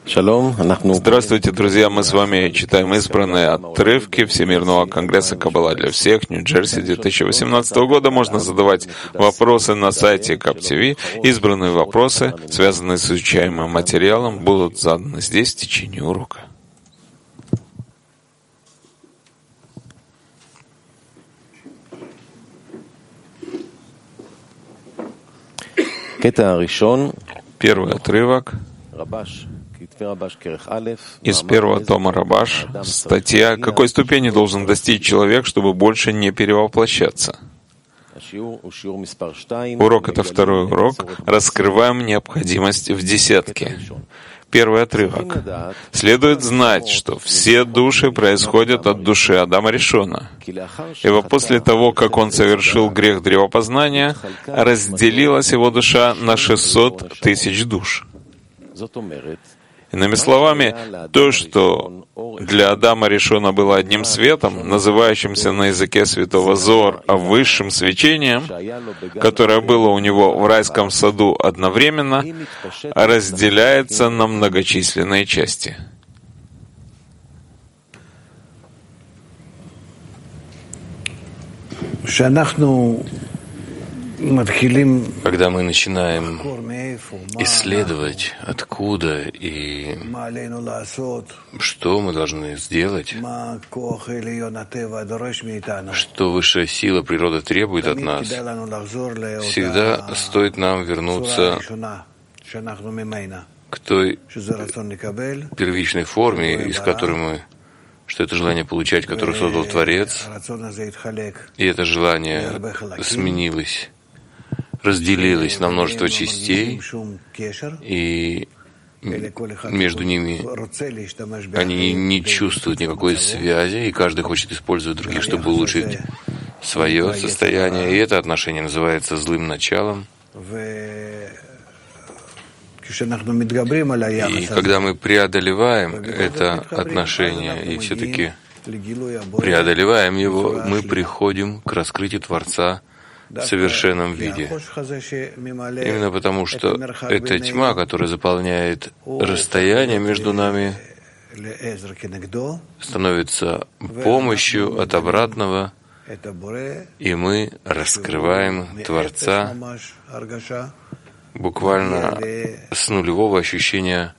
Здравствуйте, друзья! Мы с вами читаем избранные отрывки Всемирного конгресса Каббала для всех, Нью-Джерси 2018 года. Можно задавать вопросы на сайте КАП-ТВ. Избранные вопросы, связанные с изучаемым материалом, будут заданы здесь в течение урока. Первый отрывок из первого тома Рабаш, статья «Какой ступени должен достичь человек, чтобы больше не перевоплощаться?». Урок — это второй урок. Раскрываем необходимость в десятке. Первый отрывок. Следует знать, что все души происходят от души Адама Ришона. Ибо после того, как он совершил грех древопознания, разделилась его душа на 600 тысяч душ. Иными словами, то, что для Адама Ришона было одним светом, называющимся на языке святого Зоар высшим свечением, которое было у него в райском саду одновременно, разделяется на многочисленные части. Когда мы начинаем исследовать, откуда и что мы должны сделать, что высшая сила природы требует от нас, всегда стоит нам вернуться к той первичной форме, из которой мы, что это желание получать, которое создал Творец, и это желание сменилось, разделились на множество частей, и между ними они не чувствуют никакой связи, и каждый хочет использовать других, чтобы улучшить свое состояние, и это отношение называется злым началом. И когда мы преодолеваем это отношение и все-таки преодолеваем его, мы приходим к раскрытию Творца в совершенном виде. Именно потому, что эта тьма, которая заполняет расстояние между нами, становится помощью от обратного, и мы раскрываем Творца буквально с нулевого ощущения,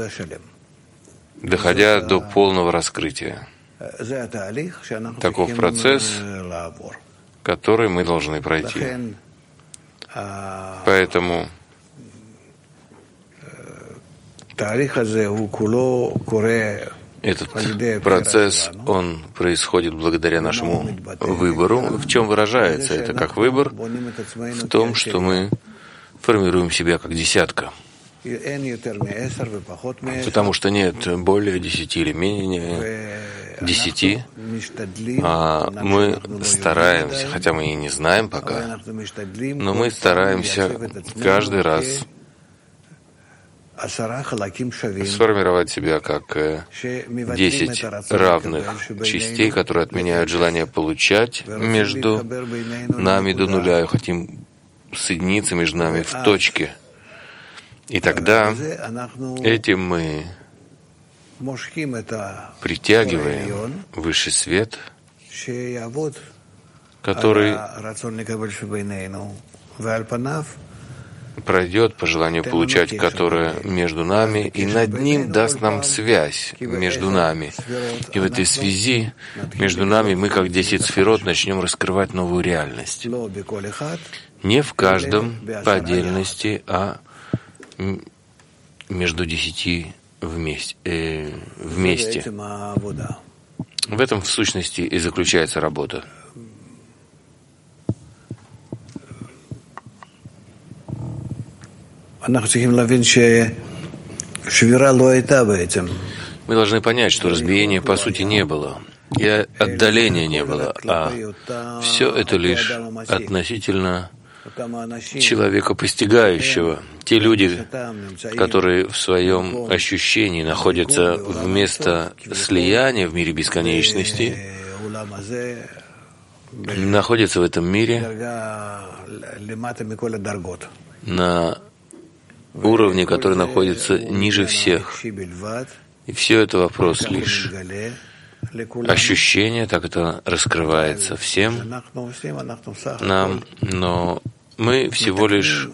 доходя до полного раскрытия. Таков процесс, который мы должны пройти. Поэтому этот процесс, он происходит благодаря нашему выбору. В чем выражается это как выбор? В том, что мы формируем себя как десятка. Потому что нет более 10 или менее 10, а мы стараемся, хотя мы и не знаем пока, но мы стараемся каждый раз сформировать себя как 10 равных частей, которые отменяют желание получать между нами до нуля и хотим соединиться между нами в точке. И тогда этим мы притягиваем высший свет, который пройдет по желанию получать, которое между нами, и над ним даст нам связь между нами. И в этой связи между нами мы, как 10 сферот, начнем раскрывать новую реальность. Не в каждом по отдельности, а между 10 вместе. В этом, в сущности, и заключается работа. Мы должны понять, что разбиения по сути не было, и отдаления не было, а все это лишь относительно человека постигающего. Те люди, которые в своем ощущении находятся вместо слияния в мире бесконечности, находятся в этом мире на уровне, который находится ниже всех. И все это вопрос лишь ощущения, так это раскрывается всем нам, но мы всего лишь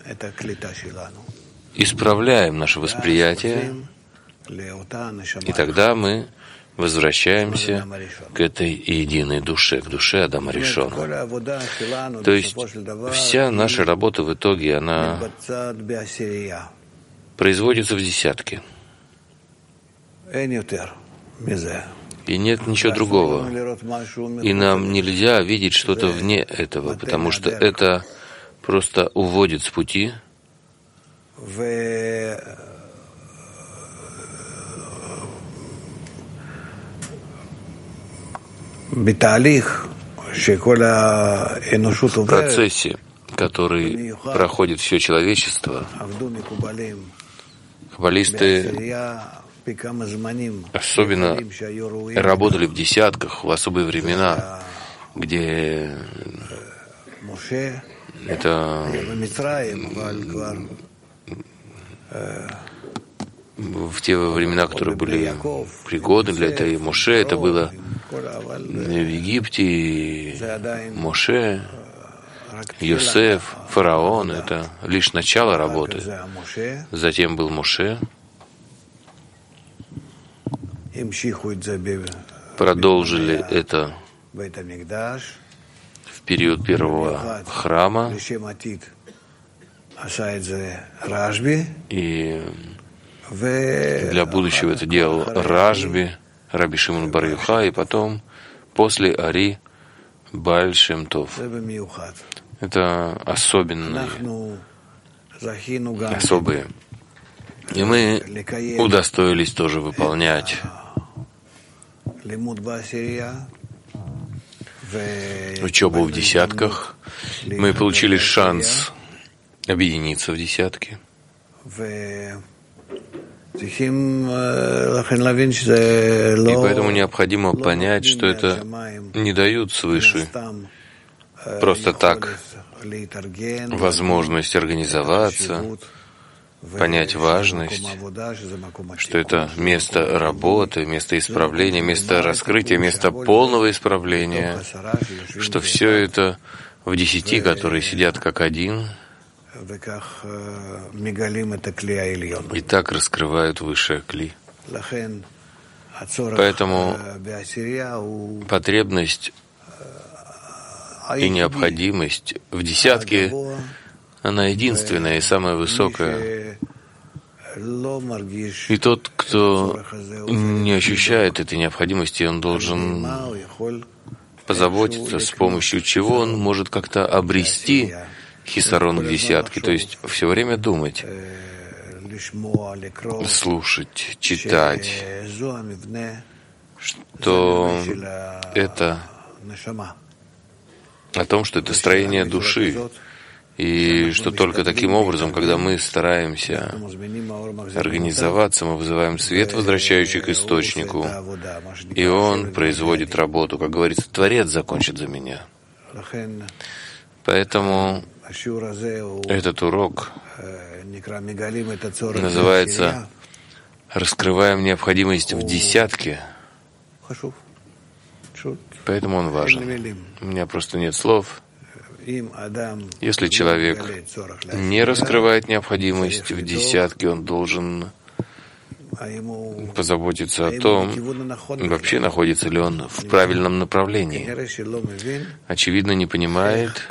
исправляем наше восприятие, и тогда мы возвращаемся к этой единой душе, к душе Адама Ришона. То есть вся наша работа в итоге, она производится в десятке. И нет ничего другого. И нам нельзя видеть что-то вне этого, потому что это просто уводит с пути. В процессе, который проходит все человечество, каббалисты особенно работали в десятках, в особые времена, где это в те времена, которые были пригодны для этой Моше, это было в Египте, Моше, Йосеф, фараон, это лишь начало работы. Затем был Моше. Продолжили это в период первого храма. И для будущего это делал Рашби, Раби Шимон бар Йохай, и потом, после Ари, Бааль Шем Тов. Это особые. И мы удостоились тоже выполнять учебу в десятках. Мы получили шанс объединиться в десятке. И поэтому необходимо понять, что это не дают свыше просто так возможность организоваться, понять важность, что это место работы, место исправления, место раскрытия, место полного исправления, что все это в 10, которые сидят как один, и так раскрывают высшее кли. Поэтому потребность и необходимость в десятке, она единственная и самая высокая. И тот, кто не ощущает этой необходимости, он должен позаботиться, с помощью чего он может как-то обрести хисарон к десятке, то есть все время думать, слушать, читать, что это о том, что это строение души, и что только таким образом, когда мы стараемся организоваться, мы вызываем свет, возвращающий к источнику, и он производит работу. Как говорится, Творец закончит за меня. Поэтому этот урок называется «Раскрываем необходимость в десятке», поэтому он важен. У меня просто нет слов. Если человек не раскрывает необходимость в десятке, он должен позаботиться о том, вообще находится ли он в правильном направлении. Очевидно, не понимает,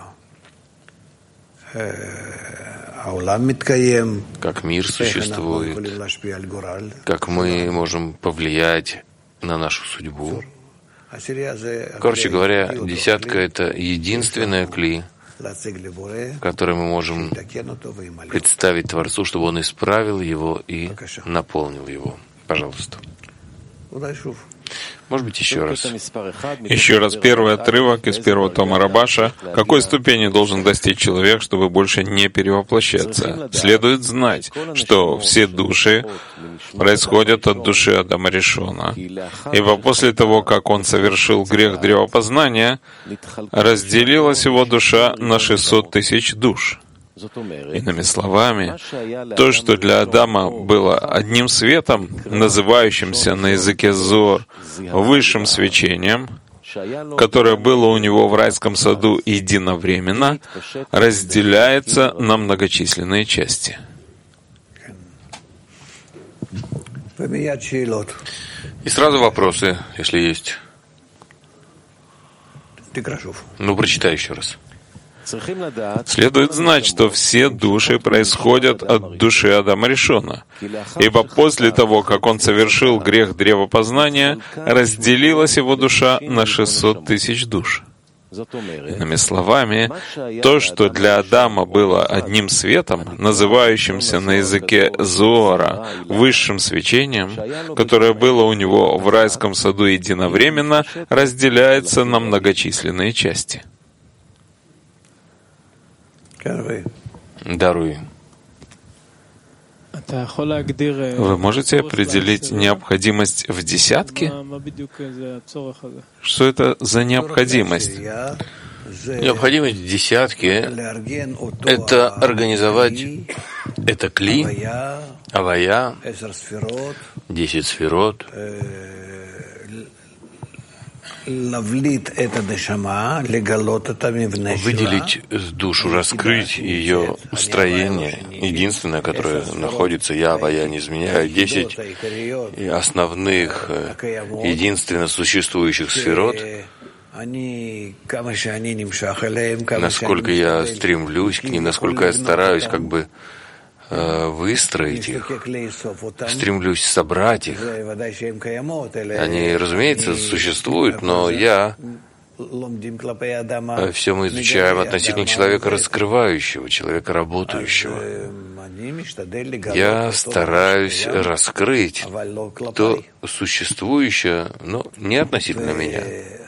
как мир существует, как мы можем повлиять на нашу судьбу. Короче говоря, десятка — это единственное кли, которое мы можем представить Творцу, чтобы Он исправил его и наполнил его. Пожалуйста. Может быть, еще раз. Еще раз первый отрывок из первого тома Рабаша. Какой ступени должен достичь человек, чтобы больше не перевоплощаться? Следует знать, что все души происходят от души Адама Ришона. Ибо после того, как он совершил грех древопознания, разделилась его душа на 600 тысяч душ. Иными словами, то, что для Адама было одним светом, называющимся на языке Зоар высшим свечением, которое было у него в райском саду единовременно, разделяется на многочисленные части. И сразу вопросы, если есть. Ну, прочитай еще раз. Следует знать, что все души происходят от души Адама Ришона, ибо после того, как он совершил грех древопознания, разделилась его душа на 600 тысяч душ. Иными словами, то, что для Адама было одним светом, называющимся на языке Зоара высшим свечением, которое было у него в райском саду единовременно, разделяется на многочисленные части. Даруй. Вы можете определить необходимость в десятке? Что это за необходимость? Необходимость в десятке — это организовать это кли, авая, 10 сферот, выделить душу, раскрыть ее строение, единственное, которое находится, я, авая, не изменяю, 10 основных, единственно существующих сферот, насколько я стремлюсь к ним, насколько я стараюсь как бы выстроить их, стремлюсь собрать их. Они, разумеется, существуют, но все мы изучаем относительно человека раскрывающего, человека работающего. Я стараюсь раскрыть то существующее, но не относительно меня.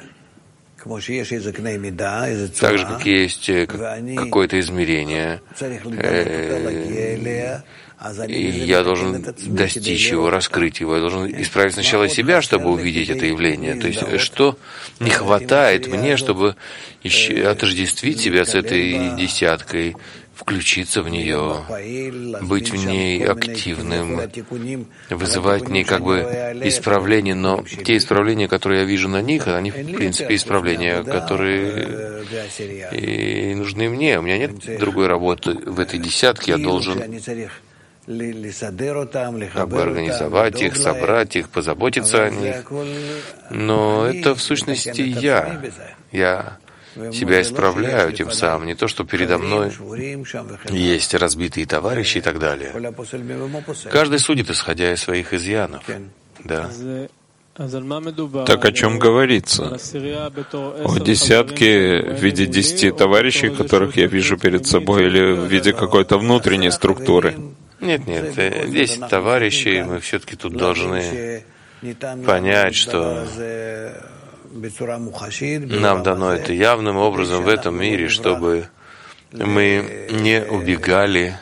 Так же, как есть какое-то измерение, и я должен достичь его, раскрыть его. Я должен исправить сначала себя, чтобы увидеть это явление. То есть, что не хватает мне, чтобы отождествить себя с этой десяткой, включиться в нее, быть в ней активным, вызывать в ней как бы исправления, но те исправления, которые я вижу на них, они, в принципе, исправления, которые и нужны мне. У меня нет другой работы в этой десятке, я должен как бы организовать их, собрать их, позаботиться о них. Но это в сущности я себя исправляю тем самым, не то, что передо мной есть разбитые товарищи и так далее. Каждый судит, исходя из своих изъянов. Да. Так о чем говорится? О десятке в виде 10 товарищей, которых я вижу перед собой, или в виде какой-то внутренней структуры? Нет, 10 товарищей, мы все-таки тут должны понять, что нам дано это явным образом в этом мире, чтобы мы не убегали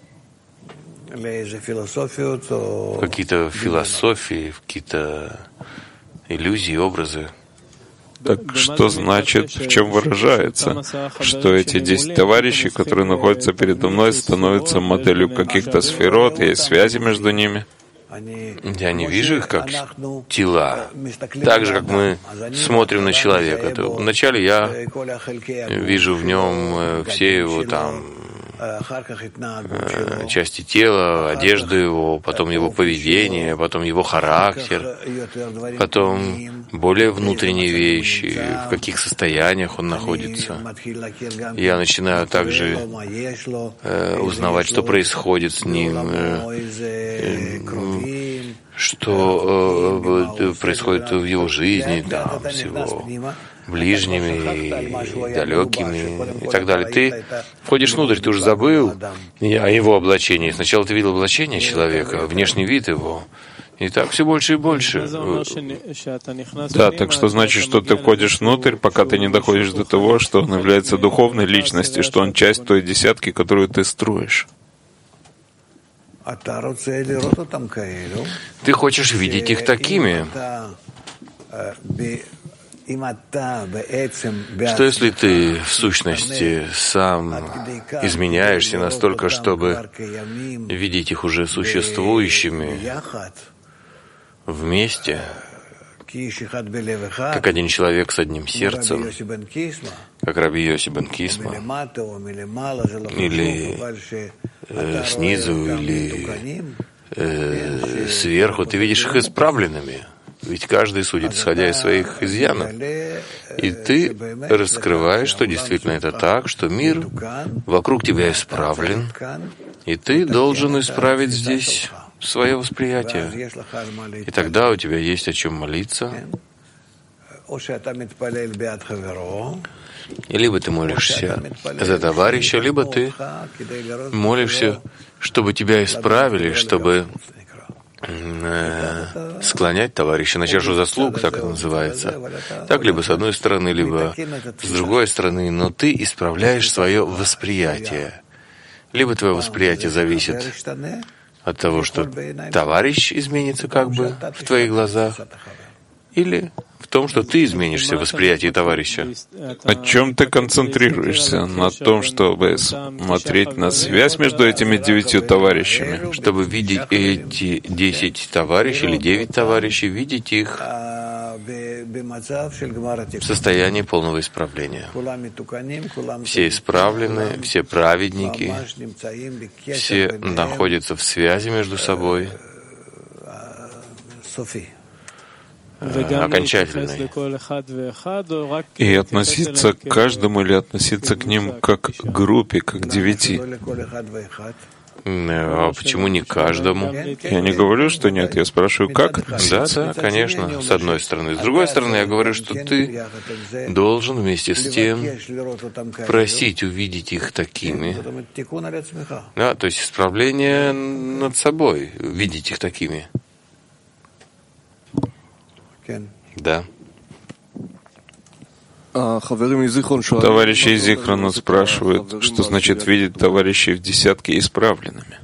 в какие-то философии, в какие-то иллюзии, образы. Так что значит, в чем выражается, что эти 10 товарищей, которые находятся передо мной, становятся моделью каких-то сферот, и есть связи между ними? Я не вижу их как тела. Так же, как мы смотрим на человека. То вначале я вижу в нем все его там части тела, одежду его, потом его поведение, потом его характер, потом более внутренние вещи, в каких состояниях он находится. Я начинаю также узнавать, что происходит с ним, что происходит в его жизни, там, с его ближними, далекими и так далее. Ты входишь внутрь, ты уже забыл о его облачении. Сначала ты видел облачение человека, внешний вид его, и так все больше и больше. Да, так что значит, что ты входишь внутрь, пока ты не доходишь до того, что он является духовной личностью, что он часть той десятки, которую ты строишь. Ты хочешь видеть их такими, что если ты в сущности сам изменяешься настолько, чтобы видеть их уже существующими вместе, как один человек с одним сердцем, как Раби Йоси бен Кисма, или снизу, или сверху, ты видишь их исправленными. Ведь каждый судит, исходя из своих изъянов. И ты раскрываешь, что действительно это так, что мир вокруг тебя исправлен, и ты должен исправить здесь свое восприятие. И тогда у тебя есть о чем молиться. И либо ты молишься за товарища, либо ты молишься, чтобы тебя исправили, чтобы склонять товарища на чашу заслуг, так это называется. Так, либо с одной стороны, либо с другой стороны, но ты исправляешь свое восприятие. Либо твое восприятие зависит от того, что товарищ изменится как бы в твоих глазах, или в том, что ты изменишься в восприятии товарища. О чем ты концентрируешься? На том, чтобы смотреть на связь между этими 9 товарищами? Чтобы видеть эти 10 товарищей или 9 товарищей, видеть их в состоянии полного исправления. Все исправлены, все праведники, все находятся в связи между собой, окончательной. И относиться к каждому или относиться к ним как к группе, как к 9? А почему не каждому? Я не говорю, что нет, я спрашиваю, как относиться? Да, конечно, с одной стороны. С другой стороны, я говорю, что ты должен вместе с тем просить увидеть их такими. Да, то есть исправление над собой, видеть их такими. Да. Товарищи из Зихрона спрашивают, что значит видеть товарищей в десятке исправленными.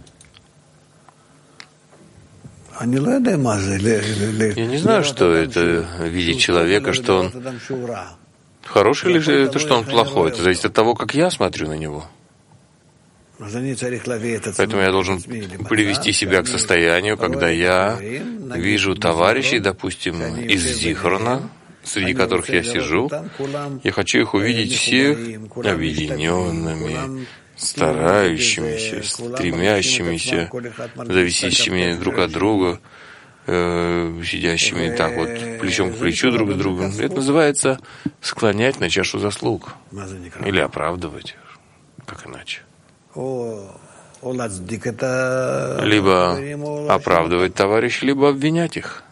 Я не знаю, что это видеть человека, что он хороший или это что он плохой. Это зависит от того, как я смотрю на него. Поэтому я должен привести себя к состоянию, когда я вижу товарищей, допустим, из Зихрона, среди которых я сижу, я хочу их увидеть всех объединенными, старающимися, стремящимися, зависящими друг от друга, сидящими так вот плечом к плечу друг с другом. Это называется склонять на чашу заслуг или оправдывать, как иначе. Либо оправдывать товарищей, либо обвинять их.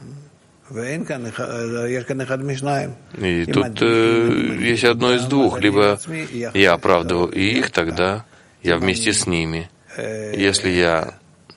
И тут есть одно из двух. Либо я оправдываю их, тогда я вместе с ними. Если я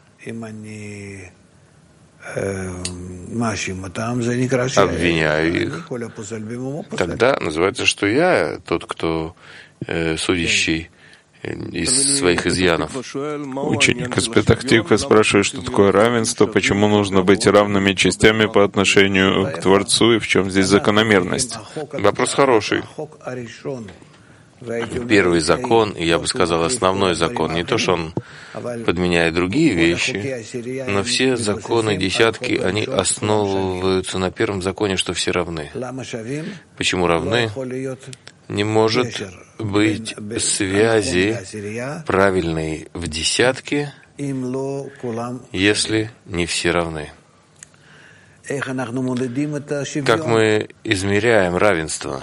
обвиняю их, тогда называется, что я тот, кто судящий из своих изъянов. Ученик из Петах-Тиквы спрашивает, что такое равенство, почему нужно быть равными частями по отношению к Творцу и в чем здесь закономерность. Вопрос хороший. Первый закон, и я бы сказал основной закон, не то, что он подменяет другие вещи, но все законы десятки, они основываются на первом законе, что все равны. Почему равны? Не может быть связи правильной в десятке, если не все равны. Как мы измеряем равенство?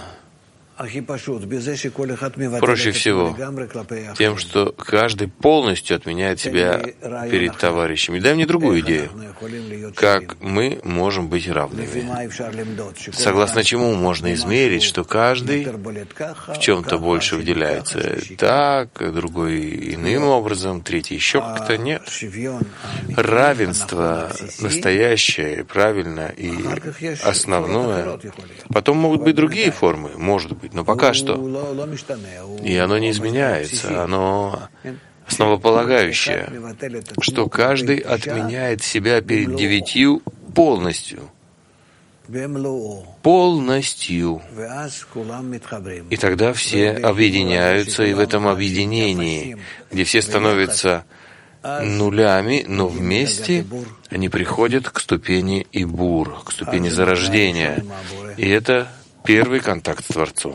Проще всего тем, что каждый полностью отменяет себя перед товарищами. Дай мне другую идею. Как мы можем быть равными? Согласно чему можно измерить, что каждый в чем-то больше выделяется так, другой иным образом, третий еще как-то? Нет. Равенство настоящее, правильное и основное. Потом могут быть другие формы, может быть. Но пока что. И оно не изменяется, оно основополагающее, что каждый отменяет себя перед 9 полностью. полностью. И тогда все объединяются, и в этом объединении, где все становятся нулями, но вместе они приходят к ступени Ибур, к ступени зарождения. И это первый контакт с Творцом.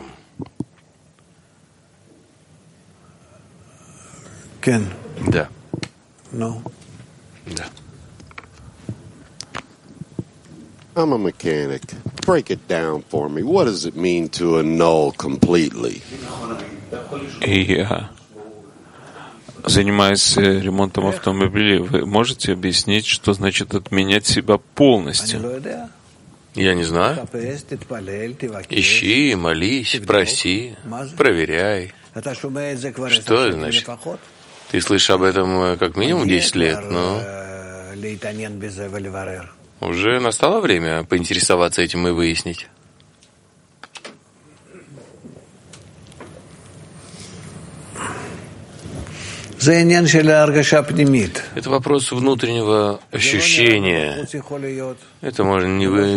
Да. Да. I'm a mechanic. Break it down for me. What does it mean to annul completely? И я занимаюсь ремонтом автомобилей. Вы можете объяснить, что значит отменять себя полностью? Я не знаю. Ищи, молись, проси, проверяй. Что это значит? Ты слышишь об этом как минимум 10 лет, но уже настало время поинтересоваться этим и выяснить. Это вопрос внутреннего ощущения. Это может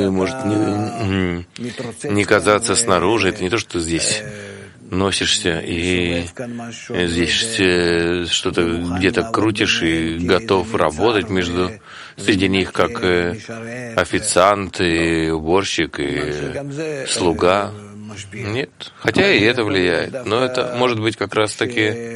не казаться снаружи. Это не то, что ты здесь носишься и здесь что-то где-то крутишь и готов работать среди них как официант и уборщик и слуга. Нет, хотя и это влияет, но это может быть как раз-таки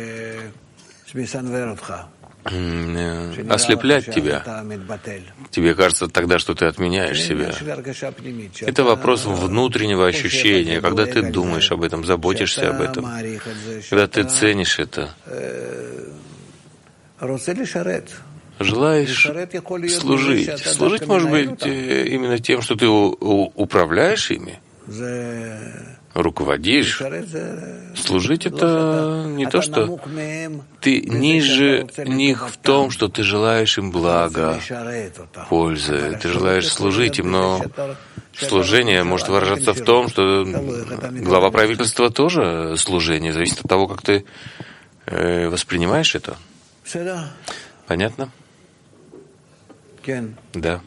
ослеплять тебя. Тебе кажется тогда, что ты отменяешь себя. Это вопрос внутреннего ощущения, когда ты думаешь об этом, заботишься об этом, когда ты ценишь это. Желаешь служить. Служить может быть именно тем, что ты управляешь ими, руководишь. Служить — это не то, что ты ниже них в том, что ты желаешь им блага, пользы. Ты желаешь служить им, но служение может выражаться в том, что глава правительства тоже служение. Зависит от того, как ты воспринимаешь это. Понятно? Да.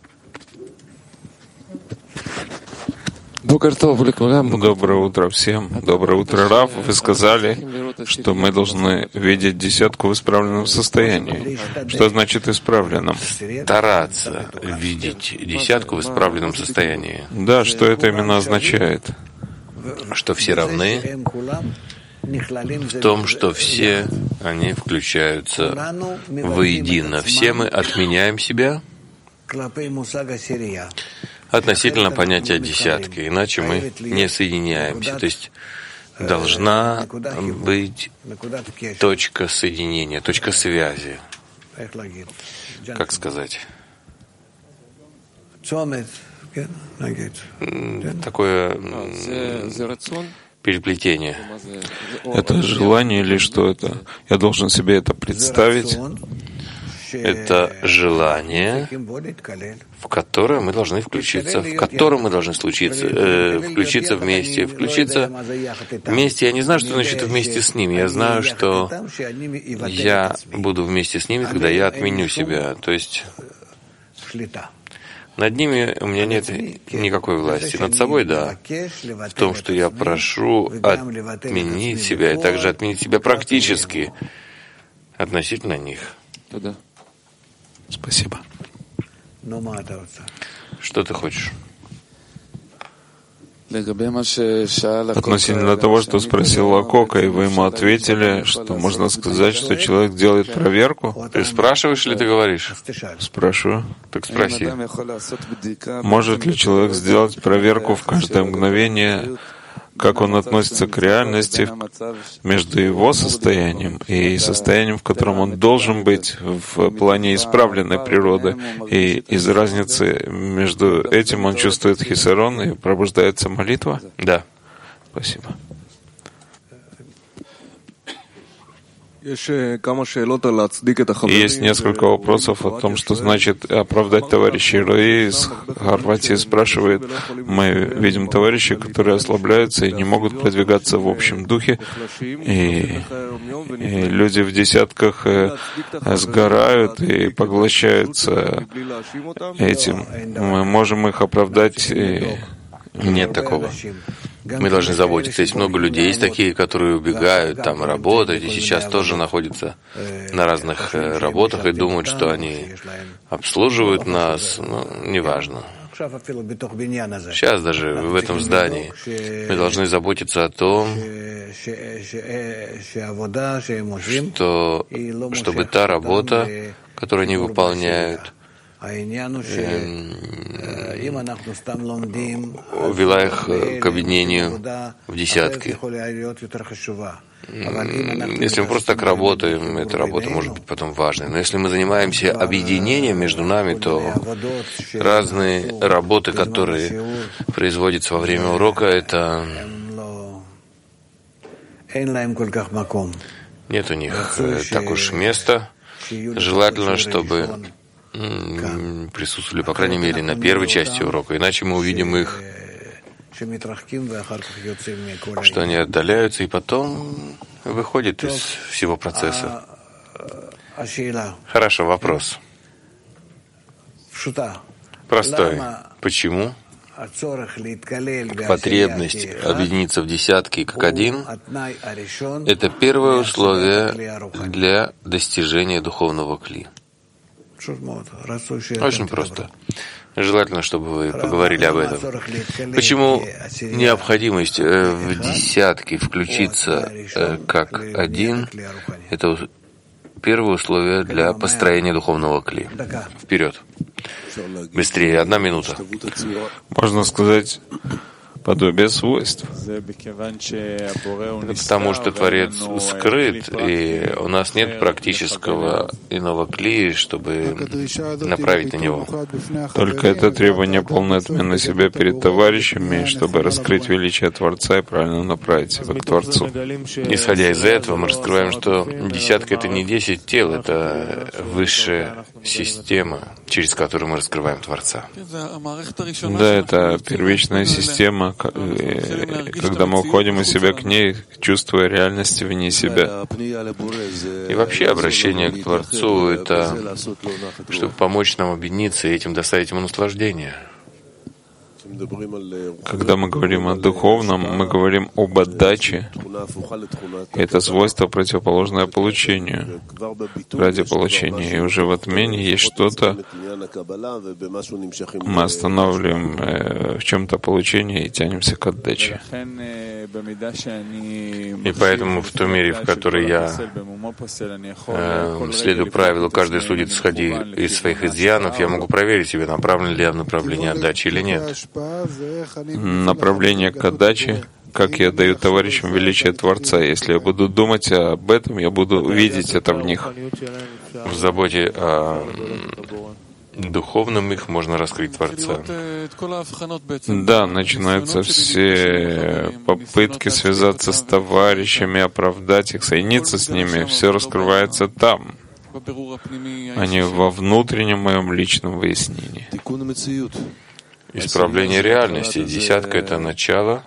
Доброе утро всем. Доброе утро, Рав. Вы сказали, что мы должны видеть десятку в исправленном состоянии. Что значит исправленном? Стараться видеть десятку в исправленном состоянии. Да, что это именно означает? Что все равны в том, что все они включаются воедино. Все мы отменяем себя относительно понятия десятки, иначе мы не соединяемся. То есть должна быть точка соединения, точка связи. Как сказать? Такое переплетение. Это желание или что это? Я должен себе это представить. Это желание, в которое мы должны включиться, в котором мы должны включиться вместе. Включиться вместе. Я не знаю, что значит вместе с ними. Я знаю, что я буду вместе с ними, когда я отменю себя. То есть над ними у меня нет никакой власти. Над собой, да. В том, что я прошу отменить себя, и также отменить себя практически относительно них. Спасибо. Что ты хочешь? Относительно того, что спросил Лакока, и вы ему ответили, что можно сказать, что человек делает проверку. Ты спрашиваешь или ты говоришь? Спрашиваю. Так спроси. Может ли человек сделать проверку в каждое мгновение, как он относится к реальности между его состоянием и состоянием, в котором он должен быть в плане исправленной природы. И из-за разницы между этим он чувствует хисарон и пробуждается молитва? Да. Спасибо. Есть несколько вопросов о том, что значит оправдать товарищей. Рои из Хорватии спрашивает: мы видим товарищей, которые ослабляются и не могут продвигаться в общем духе, и люди в десятках сгорают и поглощаются этим. Мы можем их оправдать? Нет такого. Мы должны заботиться. Есть много людей, есть такие, которые убегают там работать, и сейчас тоже находятся на разных работах и думают, что они обслуживают нас, но неважно. Сейчас даже в этом здании мы должны заботиться о том, чтобы та работа, которую они выполняют, вела их к объединению в десятки. Если мы просто так работаем, эта работа может быть потом важной. Но если мы занимаемся объединением между нами, то разные работы, которые производятся во время урока, это нет у них так уж места. Желательно, чтобы присутствовали, по крайней мере, на первой части урока, иначе мы увидим их, что они отдаляются и потом выходят из всего процесса. Хорошо, вопрос. Простой. Почему потребность объединиться в десятки как один — это первое условие для достижения духовного кли? Очень просто. Желательно, чтобы вы поговорили об этом. Почему необходимость в десятки включиться как один — это первое условие для построения духовного кли? Вперед. Быстрее. 1 минута. Можно сказать, подобие свойств. Потому что Творец скрыт, и у нас нет практического иного клея, чтобы направить на него. Только это требование полной отмены себя перед товарищами, чтобы раскрыть величие Творца и правильно направить себя к Творцу. Исходя из этого, мы раскрываем, что десятка — это не 10 тел, это высшая система, через которую мы раскрываем Творца. Да, это первичная система, когда мы уходим из себя к ней, чувствуя реальность вне себя. И вообще обращение к Творцу — это чтобы помочь нам объединиться и этим доставить ему наслаждение. Когда мы говорим о духовном, мы говорим об отдаче. Это свойство, противоположное получению, ради получения. И уже в отмене есть что-то, мы останавливаем в чем-то получение и тянемся к отдаче. И поэтому в той мере, в которой я следую правилу «каждый судит, исходя из своих изъянов», я могу проверить себе, направлен ли я в направлении отдачи или нет. Направление к отдаче, как я даю товарищам величие Творца. Если я буду думать об этом, я буду видеть это в них. В заботе о духовном их можно раскрыть Творца. Да, начинаются все попытки связаться с товарищами, оправдать их, соединиться с ними. Все раскрывается там, а не во внутреннем моем личном выяснении. Исправление реальности. Десятка — это начало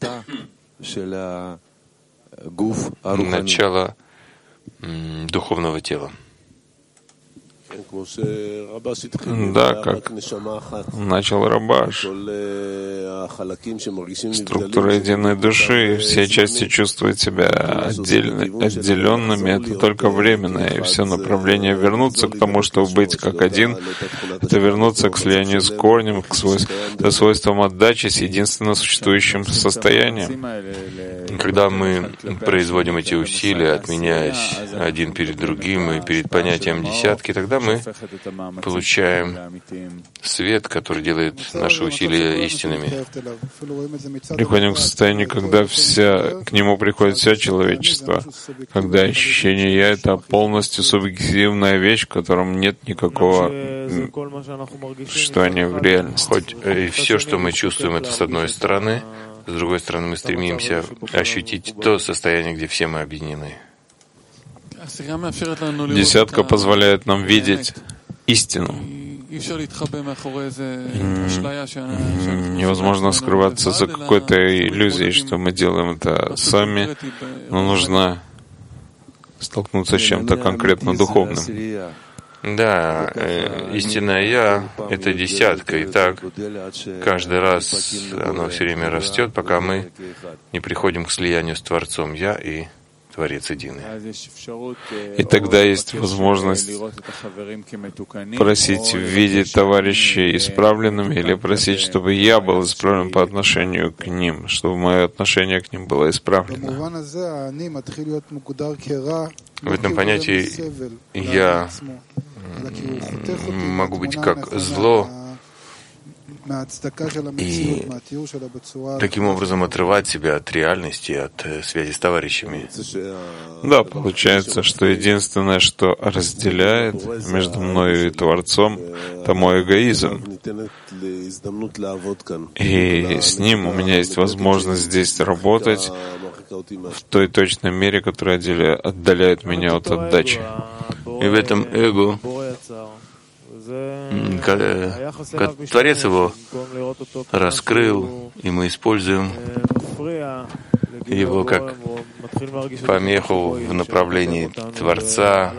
духовного тела. Да, как начал Рабаш. Структура единой души, все части чувствуют себя отделенными, это только временное, и все направление вернуться к тому, чтобы быть как один, это вернуться к слиянию с корнем, к свойствам отдачи с единственно существующим состоянием. Когда мы производим эти усилия, отменяясь один перед другим и перед понятием десятки, тогда мы получаем свет, который делает наши усилия истинными. Приходим к состоянию, когда к нему приходит все человечество, когда ощущение «я» — это полностью субъективная вещь, в котором нет никакого существования в реальности. Хоть и все, что мы чувствуем, это с одной стороны, с другой стороны мы стремимся ощутить то состояние, где все мы объединены. Десятка позволяет нам видеть истину. Невозможно скрываться за какой-то иллюзией, что мы делаем это сами, но нужно столкнуться с чем-то конкретно духовным. Да, истинное «Я» — это десятка, и так каждый раз оно все время растет, пока мы не приходим к слиянию с Творцом «Я» и Творец единый. И тогда есть возможность просить видеть товарищей исправленными или просить, чтобы я был исправлен по отношению к ним, чтобы мое отношение к ним было исправлено. В этом понятии «Я» могу быть как зло и таким образом отрывать себя от реальности, от связи с товарищами. Да, получается, что единственное, что разделяет между мною и Творцом, это мой эгоизм. И с ним у меня есть возможность здесь работать в той точной мере, которая отдаляет меня от отдачи. И в этом эго Творец его раскрыл, и мы используем его как помеху в направлении Творца,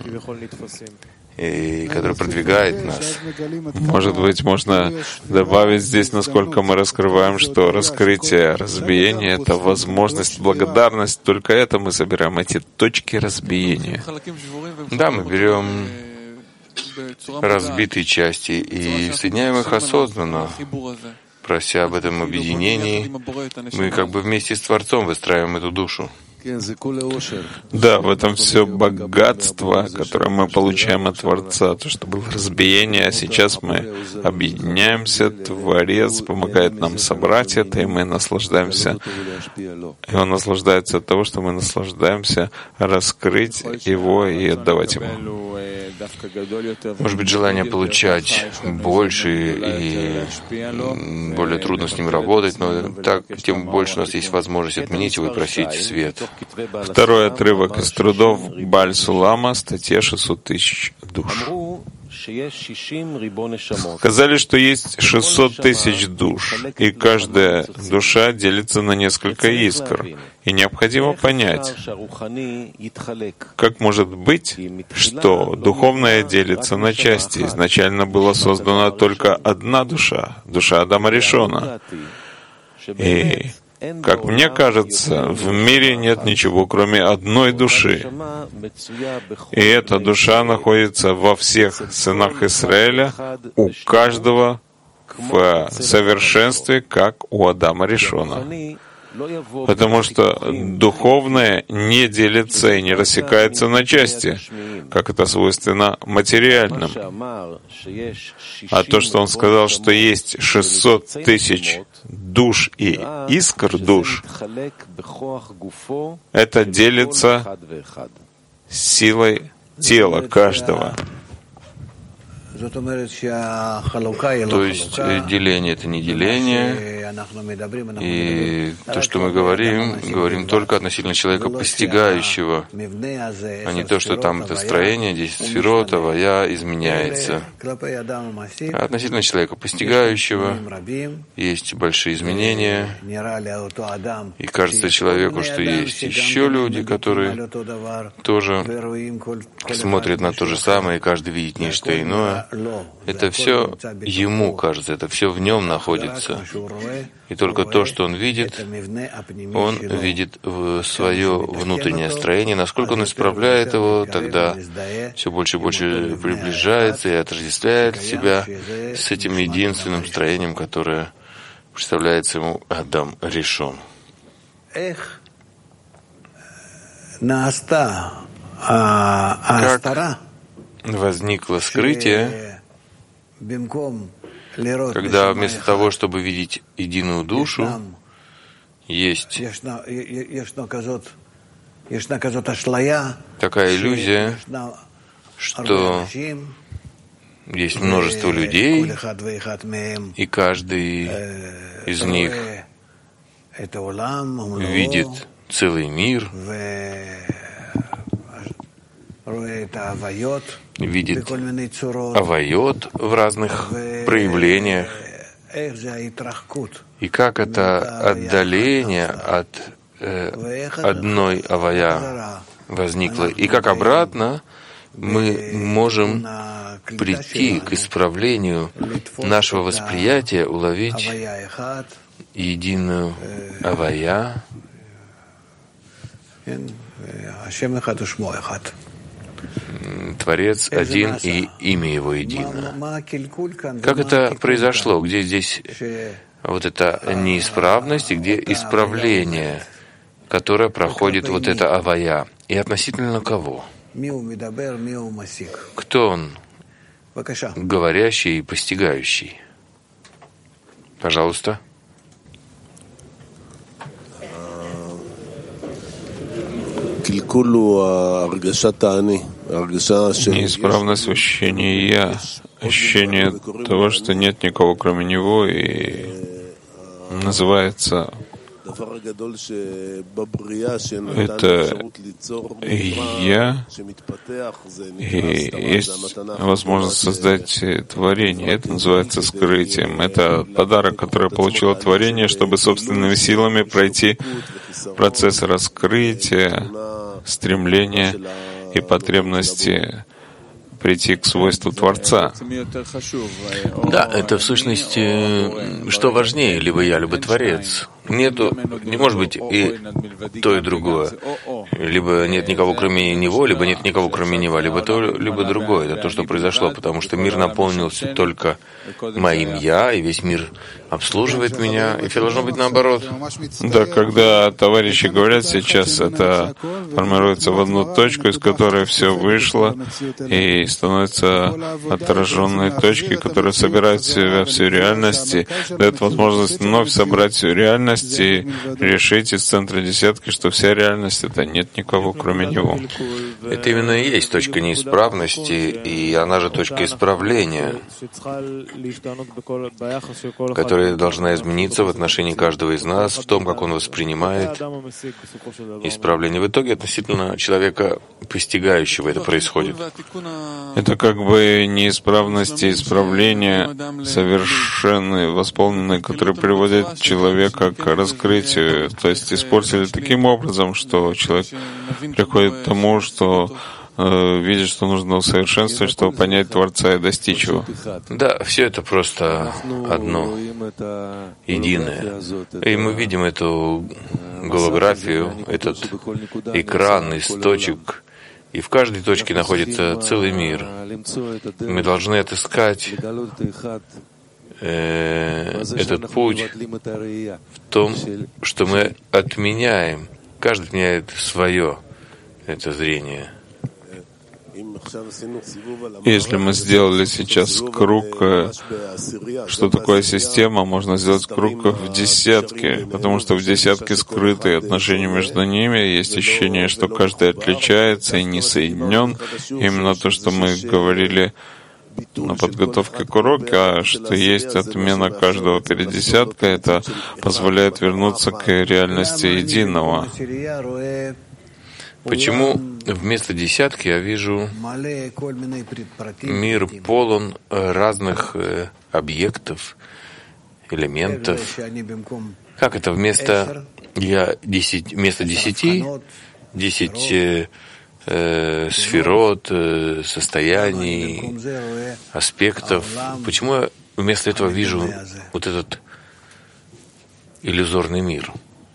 и который продвигает нас. Может быть, можно добавить здесь, насколько мы раскрываем, что раскрытие разбиения — это возможность, благодарность. Только это мы собираем, эти точки разбиения. Да, мы берем разбитые части и соединяем их осознанно, прося об этом объединении. Мы как бы вместе с Творцом выстраиваем эту душу. Да, в этом все богатство, которое мы получаем от Творца, то, что было разбиение, а сейчас мы объединяемся, Творец помогает нам собрать это, и мы наслаждаемся. И Он наслаждается от того, что мы наслаждаемся раскрыть его и отдавать ему. Может быть, желание получать больше и более трудно с ним работать, но так, тем больше у нас есть возможность отменить его и просить свет. Второй отрывок из трудов Баль Сулама, статья 600 тысяч душ. Сказали, что есть 600 тысяч душ, и каждая душа делится на несколько искр. И необходимо понять, как может быть, что духовное делится на части. Изначально была создана только одна душа, душа Адама Ришона. И как мне кажется, в мире нет ничего, кроме одной души. И эта душа находится во всех сынах Израиля, у каждого в совершенстве, как у Адама Ришона. Потому что духовное не делится и не рассекается на части, как это свойственно материальным. А то, что он сказал, что есть 600 тысяч душ и искр душ, это делится силой тела каждого. То есть деление — это не деление, и то, что мы говорим только относительно человека постигающего, а не то, что там это строение, 10 сферот, авая изменяется. А относительно человека постигающего есть большие изменения, и кажется человеку, что есть еще люди, которые тоже смотрят на то же самое, и каждый видит нечто иное. Это все ему кажется, это все в нем находится. И только то, что он видит в свое внутреннее строение. Насколько он исправляет его, тогда все больше и больше приближается и отождествляет себя с этим единственным строением, которое представляется ему Адам Ришон. Как возникло скрытие, когда вместо того, чтобы видеть единую душу, есть такая иллюзия, что есть множество людей, и каждый из них видит целый мир, видит авайот в разных проявлениях, и как это отдаление от одной авая возникло, и как обратно мы можем прийти к исправлению нашего восприятия, уловить единую авая, Творец один и имя Его едино. Как это произошло? Где здесь вот эта неисправность и где исправление, которое проходит вот это авая? И относительно кого? Кто он? Говорящий и постигающий. Пожалуйста. Неисправность в ощущении «я», ощущение того, что нет никого кроме него, и называется это «я», и есть возможность создать творение. Это называется скрытием. Это подарок, который получило творение, чтобы собственными силами пройти процесс раскрытия, стремления и потребности прийти к свойству Творца. Да, это в сущности, что важнее, либо я, либо Творец. Не может быть и то, и другое. Либо нет никого кроме него, либо нет никого кроме него, либо то, либо другое. Это то, что произошло, потому что мир наполнился только моим «я», и весь мир обслуживает меня, и все должно быть наоборот. Да, когда товарищи говорят сейчас, это формируется в одну точку, из которой все вышло, и становится отраженной точкой, которая собирает в себя всю реальность, и дает возможность вновь собрать всю реальность и решить из центра десятки, что вся реальность — это нет никого, кроме него. Это именно и есть точка неисправности, и она же точка исправления, которая должна измениться в отношении каждого из нас, в том, как он воспринимает исправление. В итоге относительно человека, постигающего, это происходит. Это как бы неисправности и исправления совершенные, восполненные, которые приводят человека к раскрытию, то есть испортили таким образом, что человек приходит к тому, что видит, что нужно усовершенствовать, чтобы понять Творца и достичь его. Да, все это просто одно, единое. И мы видим эту голографию, этот экран из точек, и в каждой точке находится целый мир. Мы должны отыскать этот путь в том, что мы отменяем, каждый отменяет свое это зрение. Если мы сделали сейчас круг, что такое система, можно сделать круг в десятке, потому что в десятке скрытые отношения между ними, есть ощущение, что каждый отличается и не соединен. Именно то, что мы говорили на подготовке к уроку, что есть отмена каждого перед десяткой, это позволяет вернуться к реальности единого. Почему вместо десятки я вижу мир полон разных объектов, элементов? Как это вместо 10 сферот, состояний, аспектов? Почему я вместо этого вижу вот этот иллюзорный мир?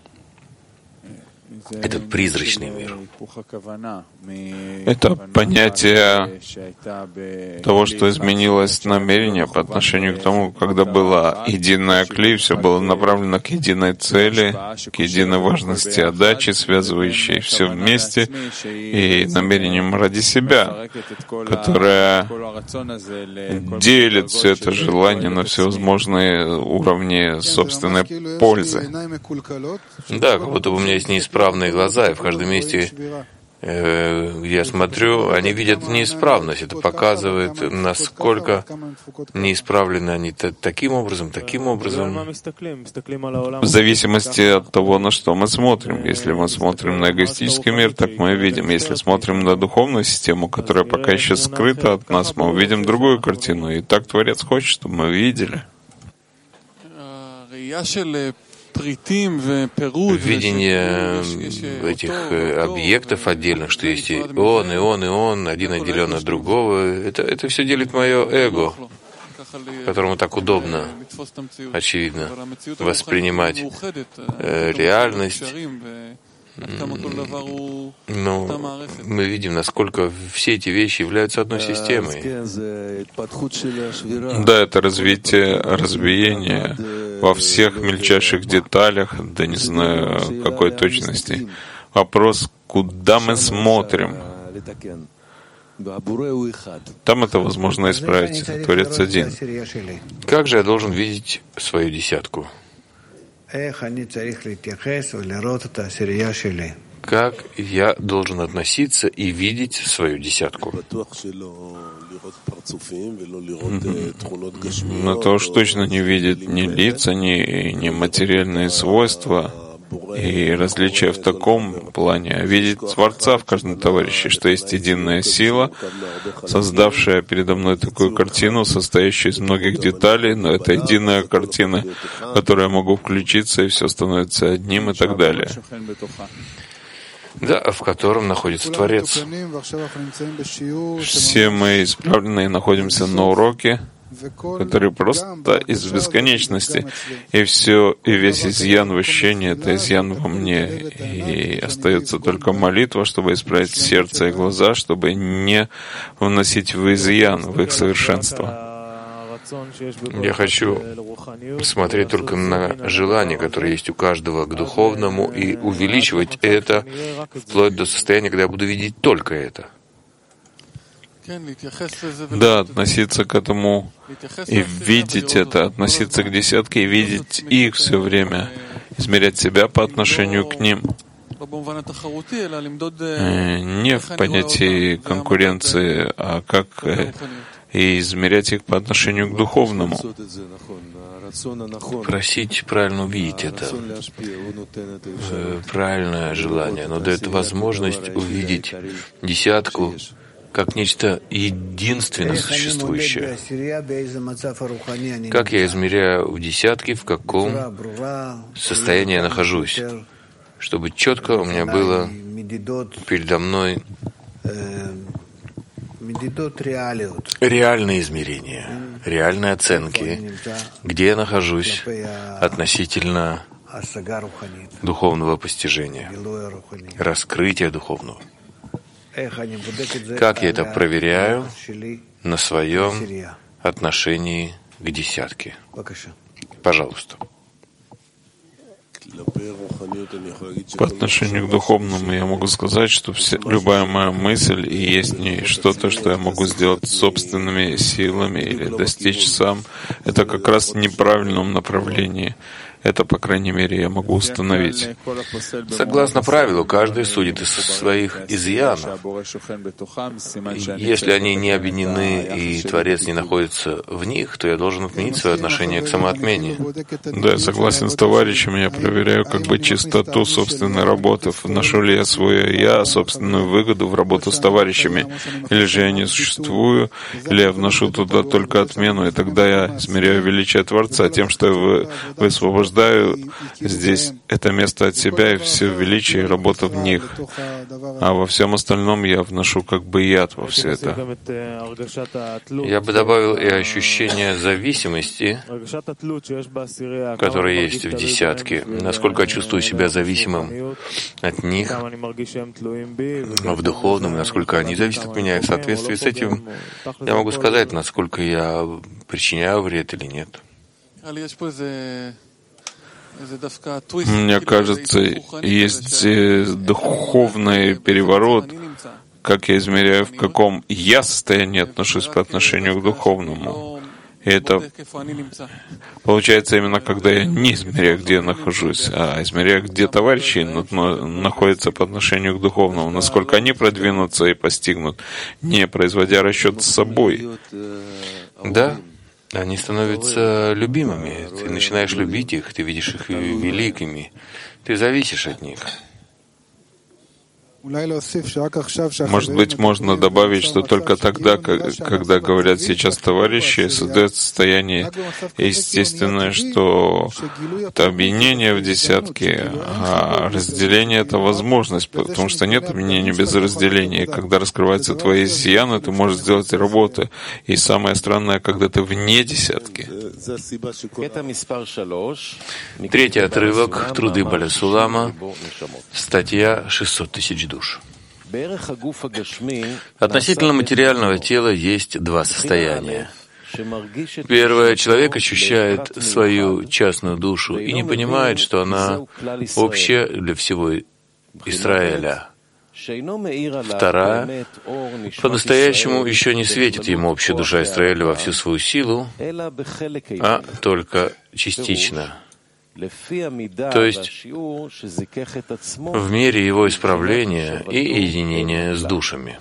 Этот призрачный мир. Это понятие того, что изменилось намерение по отношению к тому, когда была единая кли, все было направлено к единой цели, к единой важности отдачи, связывающей все вместе, и намерением ради себя, которое делит все это желание на всевозможные уровни собственной пользы. Да, как будто бы у меня есть неисправные глаза, и в каждом месте где я смотрю, они видят неисправность. Это показывает, насколько неисправлены они таким образом. В зависимости от того, на что мы смотрим. Если мы смотрим на эгоистический мир, так мы видим. Если смотрим на духовную систему, которая пока еще скрыта от нас, мы увидим другую картину. И так Творец хочет, чтобы мы видели. Видение этих объектов отдельных, что есть и он, один отделен от другого, это все делит мое эго, которому так удобно, очевидно, воспринимать реальность. Но мы видим, насколько все эти вещи являются одной системой. Да, это развитие разбиения во всех мельчайших деталях, да не знаю какой точности. Вопрос, куда мы смотрим. Там это возможно исправить. Творец один. Как же я должен видеть свою десятку? Как я должен относиться и видеть свою десятку? Но то уж точно не видит ни лица, ни материальные свойства и различия в таком плане, а видит Творца в каждом товарище, что есть единая сила, создавшая передо мной такую картину, состоящую из многих деталей, но это единая картина, в которую я могу включиться, и все становится одним и так далее. Да, в котором находится Творец. Все мы исправленные находимся на уроке, который просто из бесконечности. И весь изъян в ощущении — это изъян во мне. И остается только молитва, чтобы исправить сердце и глаза, чтобы не вносить в изъян, в их совершенство. Я хочу смотреть только на желание, которое есть у каждого к духовному, и увеличивать это вплоть до состояния, когда я буду видеть только это. Да, относиться к этому и видеть это, относиться к десятке и видеть их все время, измерять себя по отношению к ним. Не в понятии конкуренции, а как и измерять их по отношению к духовному. Просить правильно увидеть это, правильное желание, но дает возможность увидеть десятку как нечто единственно существующее. Как я измеряю в десятке, в каком состоянии я нахожусь, чтобы четко у меня было передо мной реальные измерения, реальные оценки, где я нахожусь относительно духовного постижения, раскрытия духовного. Как я это проверяю на своем отношении к десятке? Пожалуйста. По отношению к духовному я могу сказать, что любая моя мысль и есть не что-то, что я могу сделать собственными силами или достичь сам. Это как раз в неправильном направлении. Это, по крайней мере, я могу установить. Согласно правилу, каждый судит из своих изъянов. Если они не объединены и Творец не находится в них, то я должен отменить свое отношение к самоотмене. Да, я согласен с товарищами. Я проверяю как бы чистоту собственной работы. Вношу ли я свое «я», собственную выгоду в работу с товарищами? Или же я не существую, или я вношу туда только отмену, и тогда я измеряю величие Творца тем, что я высвобождаю здесь это место от себя и все величие и работа в них. А во всем остальном я вношу как бы яд во все это. Я бы добавил и ощущение зависимости, которое есть в десятке. Насколько я чувствую себя зависимым от них в духовном, насколько они зависят от меня. И в соответствии с этим я могу сказать, насколько я причиняю вред или нет. Мне кажется, есть духовный переворот, как я измеряю, в каком я состоянии отношусь по отношению к духовному. И это получается именно, когда я не измеряю, где я нахожусь, а измеряю, где товарищи находятся по отношению к духовному, насколько они продвинутся и постигнут, не производя расчет с собой. Да, они становятся любимыми. Ты начинаешь любить их, ты видишь их великими, ты зависишь от них. Может быть, можно добавить, что только тогда, когда говорят сейчас товарищи, создается состояние естественное, что это объединение в десятке, а разделение — это возможность, потому что нет объединения без разделения. И когда раскрываются твои изъяны, ты можешь сделать работу. И самое странное, когда ты вне десятки. Третий отрывок, Труды Баля Сулама, статья 600 тысяч душ. Относительно материального тела есть два состояния. Первое, человек ощущает свою частную душу и не понимает, что она общая для всего Израиля. Вторая, по-настоящему еще не светит ему общая душа Израиля во всю свою силу, а только частично. То есть в мере его исправления и единения с душами.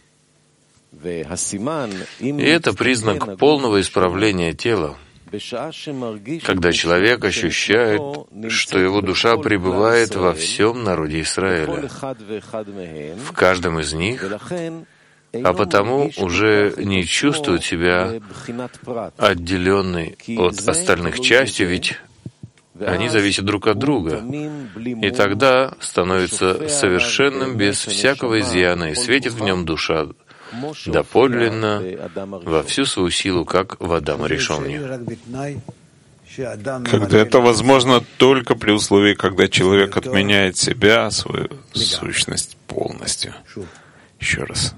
И это признак полного исправления тела, когда человек ощущает, что его душа пребывает во всем народе Израиля, в каждом из них, а потому уже не чувствует себя отделенной от остальных частью, ведь они зависят друг от друга, и тогда становится совершенным без всякого изъяна, и светит в нем душа доподлинно во всю свою силу, как в Адама Ришоне. Когда это возможно только при условии, когда человек отменяет себя, свою сущность полностью. Еще раз.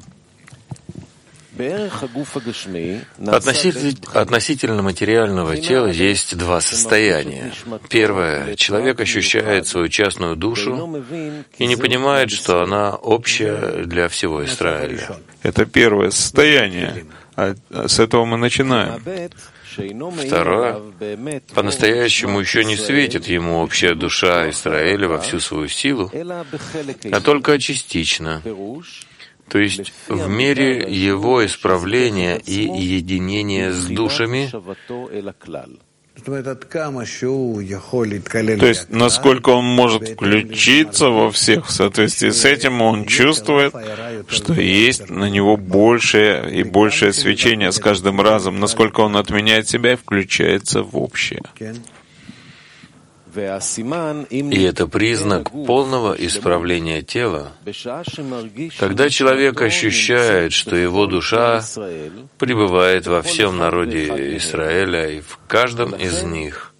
Относительно материального тела есть два состояния. Первое. Человек ощущает свою частную душу и не понимает, что она общая для всего Израиля. Это первое состояние. А с этого мы начинаем. Второе. По-настоящему еще не светит ему общая душа Израиля во всю свою силу, а только частично. То есть в мере его исправления и единения с душами, то есть насколько он может включиться во всех, в соответствии с этим он чувствует, что есть на него большее и большее свечение с каждым разом, насколько он отменяет себя и включается в общее. И это признак полного исправления тела, когда человек ощущает, что его душа пребывает во всем народе Израиля и в каждом из них,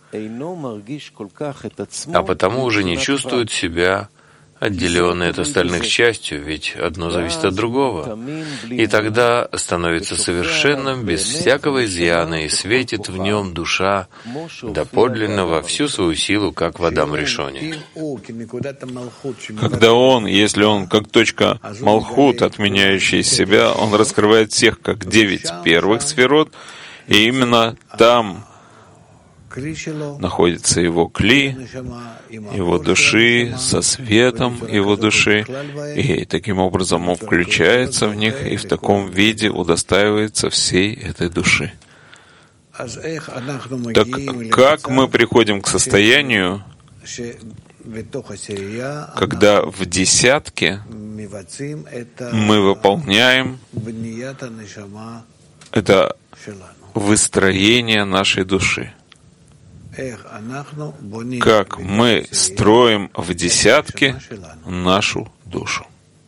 а потому уже не чувствует себя отделенной от остальных частью, ведь одно зависит от другого. И тогда становится совершенным без всякого изъяна, и светит в нем душа доподлинно во всю свою силу, как в Адам Ришоне. Когда он, если он как точка Малхут, отменяющий себя, он раскрывает всех как 9 первых сферот, и именно там находится его кли, его души, со светом его души, и таким образом он включается в них и в таком виде удостаивается всей этой души. Так как мы приходим к состоянию, когда в десятке мы выполняем это выстроение нашей души? Как мы строим в десятке нашу душу.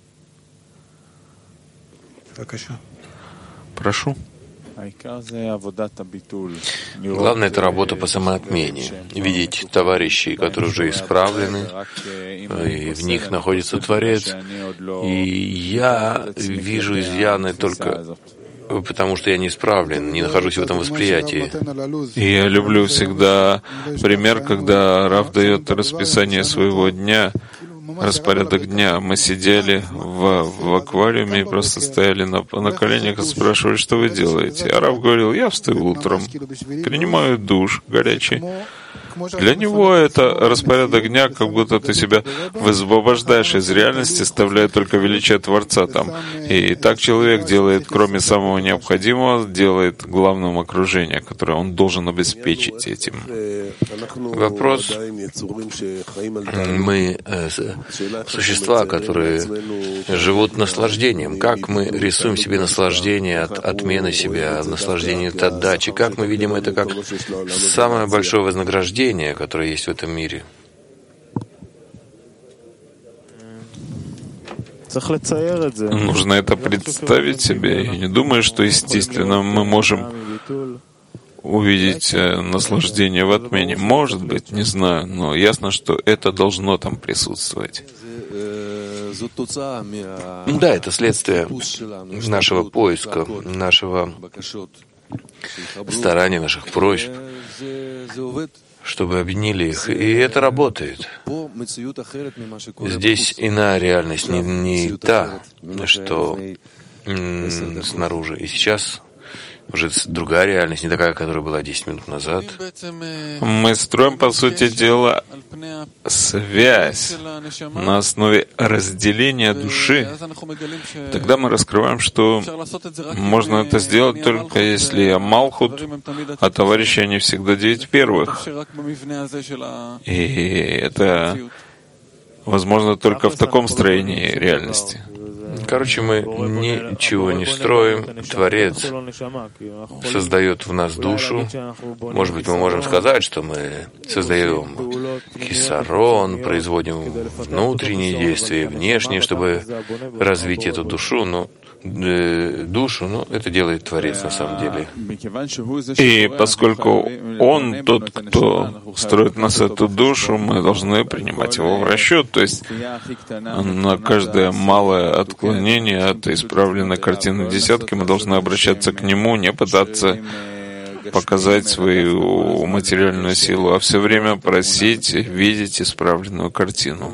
Прошу. Главное — это работа по самоотмене. Видеть товарищей, которые уже исправлены, и в них находится Творец. И я вижу изъяны только потому, что я не исправлен, не нахожусь в этом восприятии. И я люблю всегда пример, когда Рав дает расписание своего дня, распорядок дня. Мы сидели в аквариуме и просто стояли на коленях и спрашивали, что вы делаете. А Рав говорил, я встаю утром, принимаю душ горячий. Для него это распорядок дня, как будто ты себя высвобождаешь из реальности, оставляя только величие Творца там. И так человек делает, кроме самого необходимого, делает главным окружение, которое он должен обеспечить этим. Вопрос. Мы существа, которые живут наслаждением. Как мы рисуем себе наслаждение от отмены себя, наслаждение от отдачи? Как мы видим это как самое большое вознаграждение, которое есть в этом мире? Нужно это представить себе. Я не думаю, что, естественно, мы можем увидеть наслаждение в отмене. Может быть, не знаю, но ясно, что это должно там присутствовать. Да, это следствие нашего поиска, нашего старания, наших просьб, чтобы объединили их. И это работает. Здесь иная реальность, не та, что снаружи. И сейчас уже другая реальность, не такая, которая была 10 минут назад. Мы строим, по сути дела, связь на основе разделения души. Тогда мы раскрываем, что можно это сделать только если я Малхут, а товарищи, они всегда 9 первых. И это возможно только в таком строении реальности. Короче, мы ничего не строим. Творец создает в нас душу. Может быть, мы можем сказать, что мы создаем кисарон, производим внутренние действия и внешние, чтобы развить эту душу. Но это делает Творец на самом деле. И поскольку Он тот, кто строит нас эту душу, мы должны принимать его в расчет. То есть на каждое малое отклонение от исправленной картины десятки мы должны обращаться к Нему, не пытаться показать свою материальную силу, а все время просить видеть исправленную картину.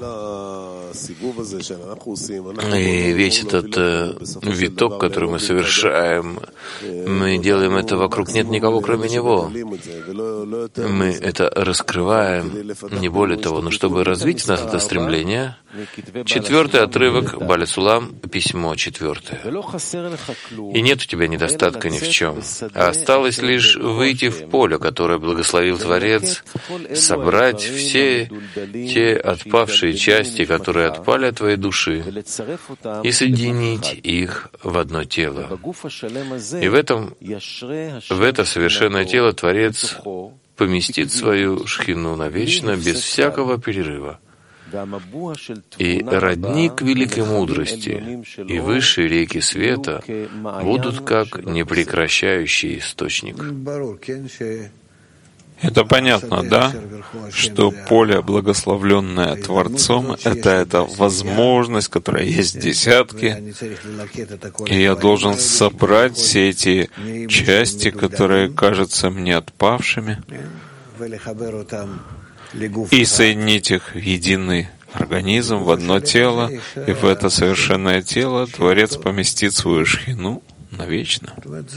И весь этот виток, который мы совершаем, мы делаем это вокруг, нет никого, кроме Него. Мы это раскрываем, не более того. Но чтобы развить в нас это стремление, 4-й отрывок, Баля Сулам, письмо 4. «И нет у тебя недостатка ни в чем, а осталось лишь выйти в поле, которое благословил Творец, собрать все те отпавшие части, которые отпали от твоей души, и соединить их в одно тело. И в это совершенное тело Творец поместит свою шхину навечно, без всякого перерыва. И родник великой мудрости и высшие реки света будут как непрекращающий источник». Это понятно, да? Что поле, благословленное Творцом, это возможность, которая есть в десятке, и я должен собрать все эти части, которые кажутся мне отпавшими, и соединить их в единый организм, в одно тело, и в это совершенное тело Творец поместит свою шхину навечно.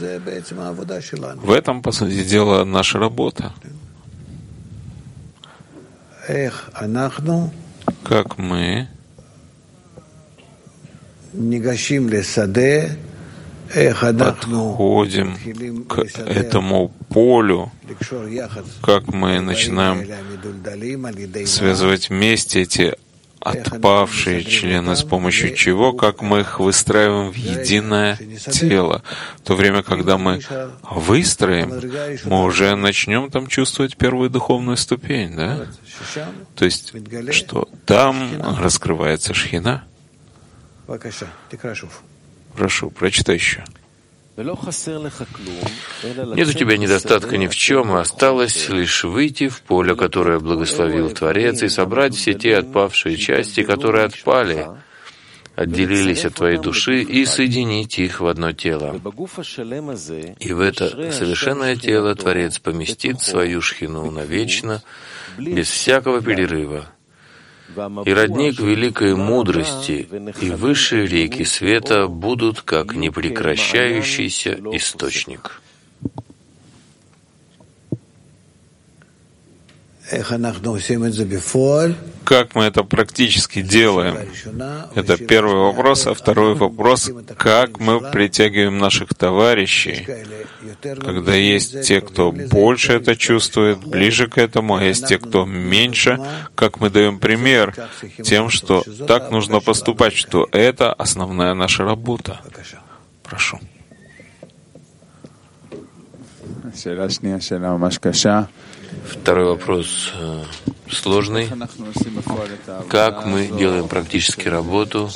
В этом, по сути дела, наша работа. Как мы подходим к этому полю, как мы начинаем связывать вместе эти отпавшие члены, с помощью чего, как мы их выстраиваем в единое тело. В то время, когда мы выстроим, мы уже начнем там чувствовать первую духовную ступень, да? То есть, что там раскрывается шхина. Прошу, прочитай еще. Нет у тебя недостатка ни в чем, а осталось лишь выйти в поле, которое благословил Творец, и собрать все те отпавшие части, которые отпали, отделились от твоей души, и соединить их в одно тело. И в это совершенное тело Творец поместит свою шхину навечно, без всякого перерыва. И родник великой мудрости и высшие реки света будут как непрекращающийся источник. Как мы это практически делаем? Это первый вопрос. А второй вопрос, как мы притягиваем наших товарищей, когда есть те, кто больше это чувствует, ближе к этому, а есть те, кто меньше, как мы даем пример тем, что так нужно поступать, что это основная наша работа. Прошу. Второй вопрос сложный. Как мы делаем практически работу?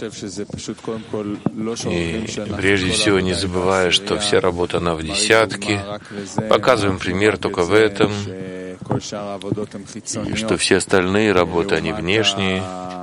И прежде всего не забывая, что вся работа, она в десятке. Показываем пример только в этом, что все остальные работы, они внешние.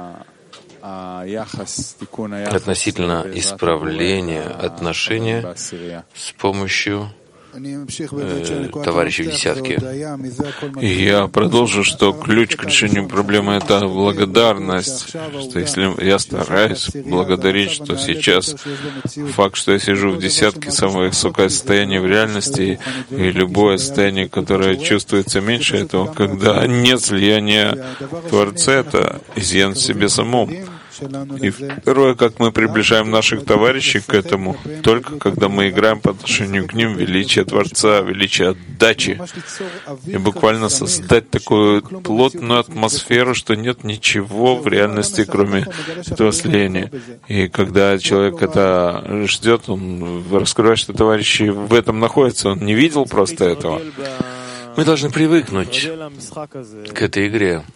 Относительно исправления отношения с помощью товарищей в десятке. И я продолжу, что ключ к решению проблемы — это благодарность, что если я стараюсь благодарить, что сейчас факт, что я сижу в десятке, самое высокое состояние в реальности, и любое состояние, которое чувствуется меньше этого, когда нет слияния Творца, это изъян в себе самом. И второе, как мы приближаем наших товарищей к этому, только когда мы играем по отношению к ним величие Творца, величие отдачи, и буквально создать такую плотную атмосферу, что нет ничего в реальности, кроме этого слияния. И когда человек это ждет, он раскрывает, что товарищи в этом находятся, он не видел просто этого. Мы должны привыкнуть к этой игре,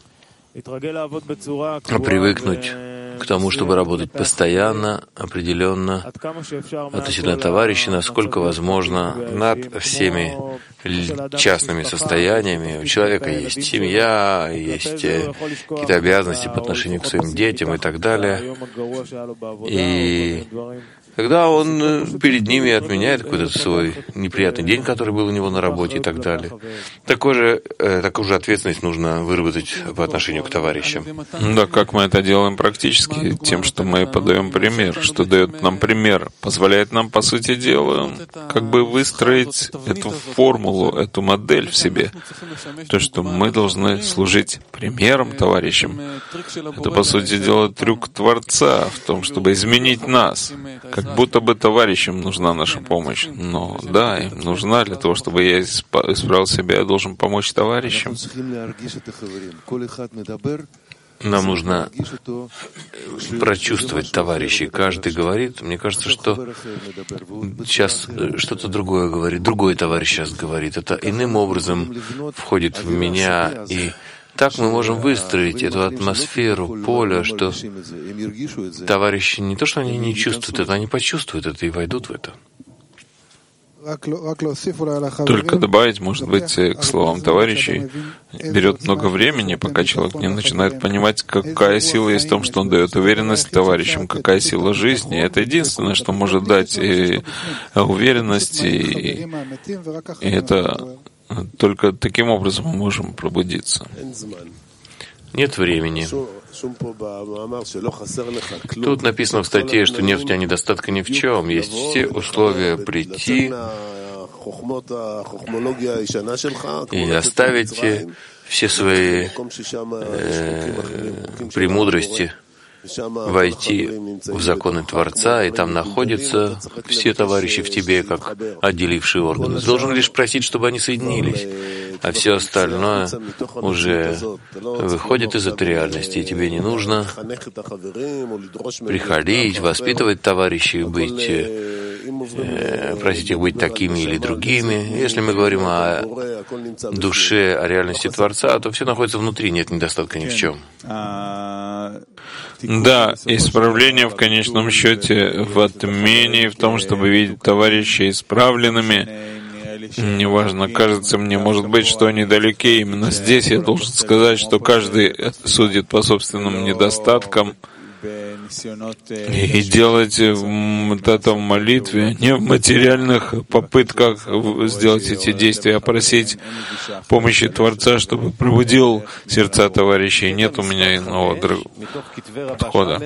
привыкнуть к тому, чтобы работать постоянно, определенно, относительно товарищей, насколько возможно, над всеми частными состояниями. У человека есть семья, есть какие-то обязанности по отношению к своим детям и так далее. И когда он перед ними отменяет какой-то свой неприятный день, который был у него на работе и так далее, такую же ответственность нужно выработать по отношению к товарищам. Да, как мы это делаем практически? Тем, что мы подаем пример, что дает нам пример, позволяет нам, по сути дела, как бы выстроить эту формулу, эту модель в себе. То, что мы должны служить примером товарищам. Это, по сути дела, трюк Творца в том, чтобы изменить нас. Как будто бы товарищам нужна наша помощь. Но да, им нужна для того, чтобы я исправил себя, я должен помочь товарищам. Нам нужно прочувствовать товарищей. Каждый говорит, мне кажется, что сейчас что-то другое говорит, другой товарищ сейчас говорит. Это иным образом входит в меня, и так мы можем выстроить эту атмосферу, поля, что товарищи не то, что они не чувствуют это, они почувствуют это и войдут в это. Только добавить, может быть, к словам товарищей, берет много времени, пока человек не начинает понимать, какая сила есть в том, что он дает уверенность товарищам, какая сила жизни. Это единственное, что может дать и уверенность, и это только таким образом мы можем пробудиться. Нет времени. Тут написано в статье, что нет у тебя недостатка ни в чем. Есть все условия прийти и оставить все свои премудрости, войти в законы Творца, и там находятся все товарищи в тебе, как отделившие органы. Ты должен лишь просить, чтобы они соединились, а все остальное уже выходит из этой реальности, и тебе не нужно приходить, воспитывать товарищей, просить их быть такими или другими. Если мы говорим о душе, о реальности Творца, то все находится внутри, нет недостатка ни в чем. Да, исправление в конечном счете в отмене, в том, чтобы видеть товарищей исправленными. Неважно, кажется мне, может быть, что они далеки. Именно здесь я должен сказать, что каждый судит по собственным недостаткам и делать вот это в молитве, не в материальных попытках сделать эти действия, а просить помощи Творца, чтобы пробудил сердца товарищей. Нет у меня иного подхода.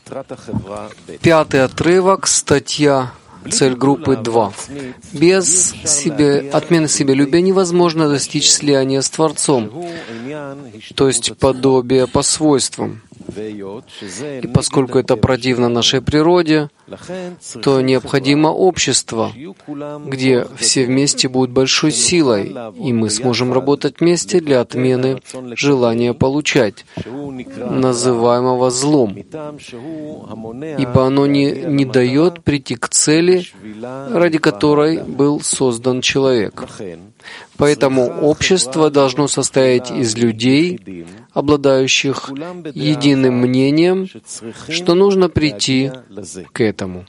5-й отрывок, статья «Цель группы 2». Без отмены себялюбия невозможно достичь слияния с Творцом, то есть подобия по свойствам. И поскольку это противно нашей природе, то необходимо общество, где все вместе будут большой силой, и мы сможем работать вместе для отмены желания получать, называемого злом, ибо оно не дает прийти к цели, ради которой был создан человек. Поэтому общество должно состоять из людей, обладающих единым мнением, что нужно прийти к этому.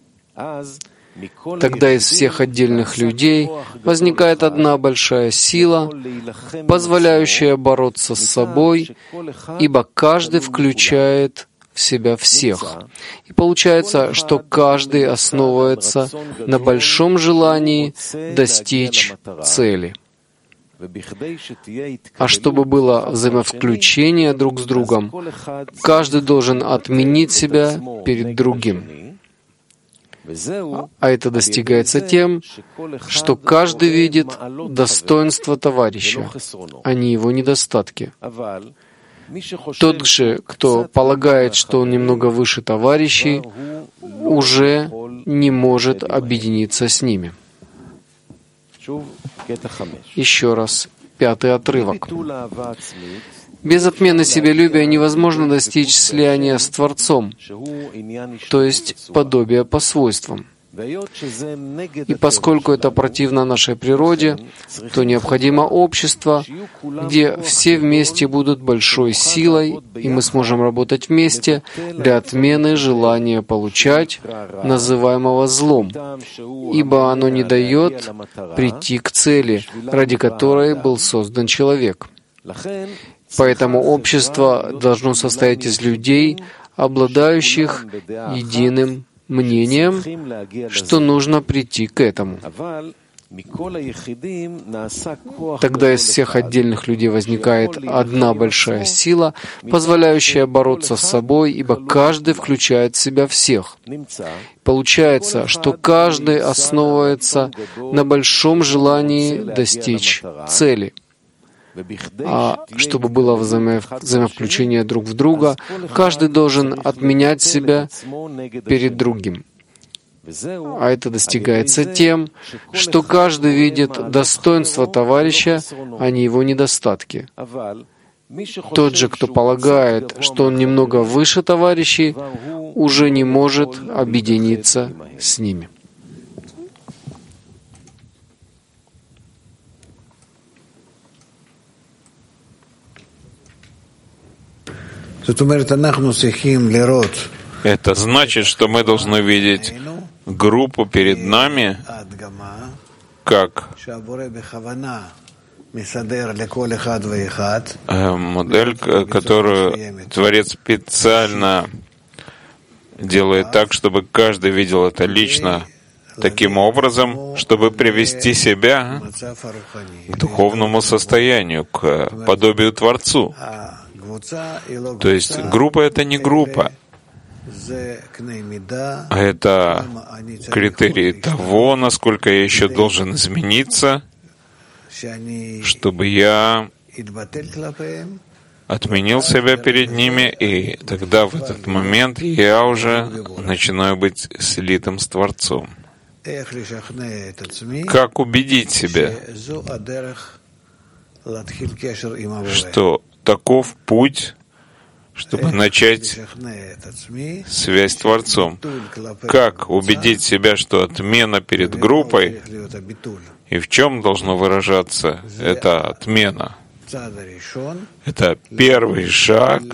Тогда из всех отдельных людей возникает одна большая сила, позволяющая бороться с собой, ибо каждый включает в себя всех. И получается, что каждый основывается на большом желании достичь цели. А чтобы было взаимовключение друг с другом, каждый должен отменить себя перед другим. А это достигается тем, что каждый видит достоинство товарища, а не его недостатки. Тот же, кто полагает, что он немного выше товарищей, уже не может объединиться с ними. Еще раз, 5-й отрывок. Без отмены себялюбия невозможно достичь слияния с Творцом, то есть подобия по свойствам. И поскольку это противно нашей природе, то необходимо общество, где все вместе будут большой силой, и мы сможем работать вместе для отмены желания получать, называемого злом, ибо оно не дает прийти к цели, ради которой был создан человек. Поэтому общество должно состоять из людей, обладающих единым мнением, что нужно прийти к этому. Тогда из всех отдельных людей возникает одна большая сила, позволяющая бороться с собой, ибо каждый включает в себя всех. Получается, что каждый основывается на большом желании достичь цели. А чтобы было взаимовключение друг в друга, каждый должен отменять себя перед другим. А это достигается тем, что каждый видит достоинство товарища, а не его недостатки. Тот же, кто полагает, что он немного выше товарищей, уже не может объединиться с ними. Это значит, что мы должны видеть группу перед нами как модель, которую Творец специально делает так, чтобы каждый видел это лично, таким образом, чтобы привести себя к духовному состоянию, к подобию Творцу. То есть группа — это не группа, а это критерий того, насколько я еще должен измениться, чтобы я отменил себя перед ними, и тогда в этот момент я уже начинаю быть слитым с Творцом. Как убедить себя, что таков путь, чтобы начать связь с Творцом? Как убедить себя, что отмена перед группой, и в чем должна выражаться эта отмена? Это первый шаг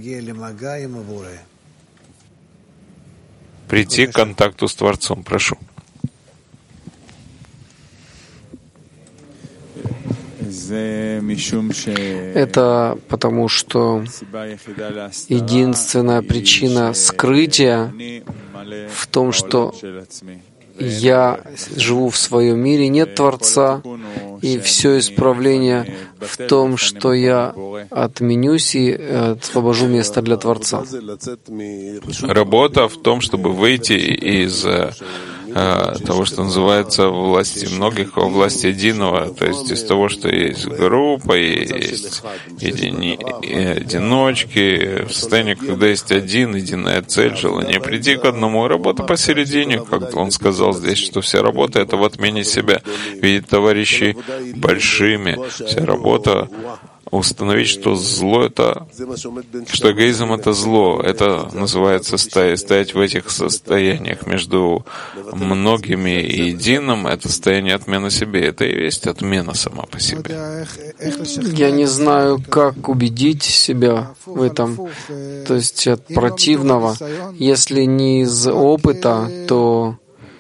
прийти к контакту с Творцом. Прошу. Это потому, что единственная причина скрытия в том, что я живу в своем мире, нет Творца, и все исправление в том, что я отменюсь и освобожу место для Творца. Работа в том, чтобы выйти из того, что называется власти многих, во власть единого, то есть из того, что есть группа, есть одиночки, в состоянии, когда есть единая цель, желание прийти к одному, и работа посередине, как он сказал здесь, что вся работа — это в отмене себя, видеть товарищей большими, вся работа установить, что зло — это, что эгоизм — это зло. Это называется стоять в этих состояниях между многими и единым. Это состояние отмены себе. Это и есть отмена сама по себе. Я не знаю, как убедить себя в этом. То есть от противного. Если не из опыта, то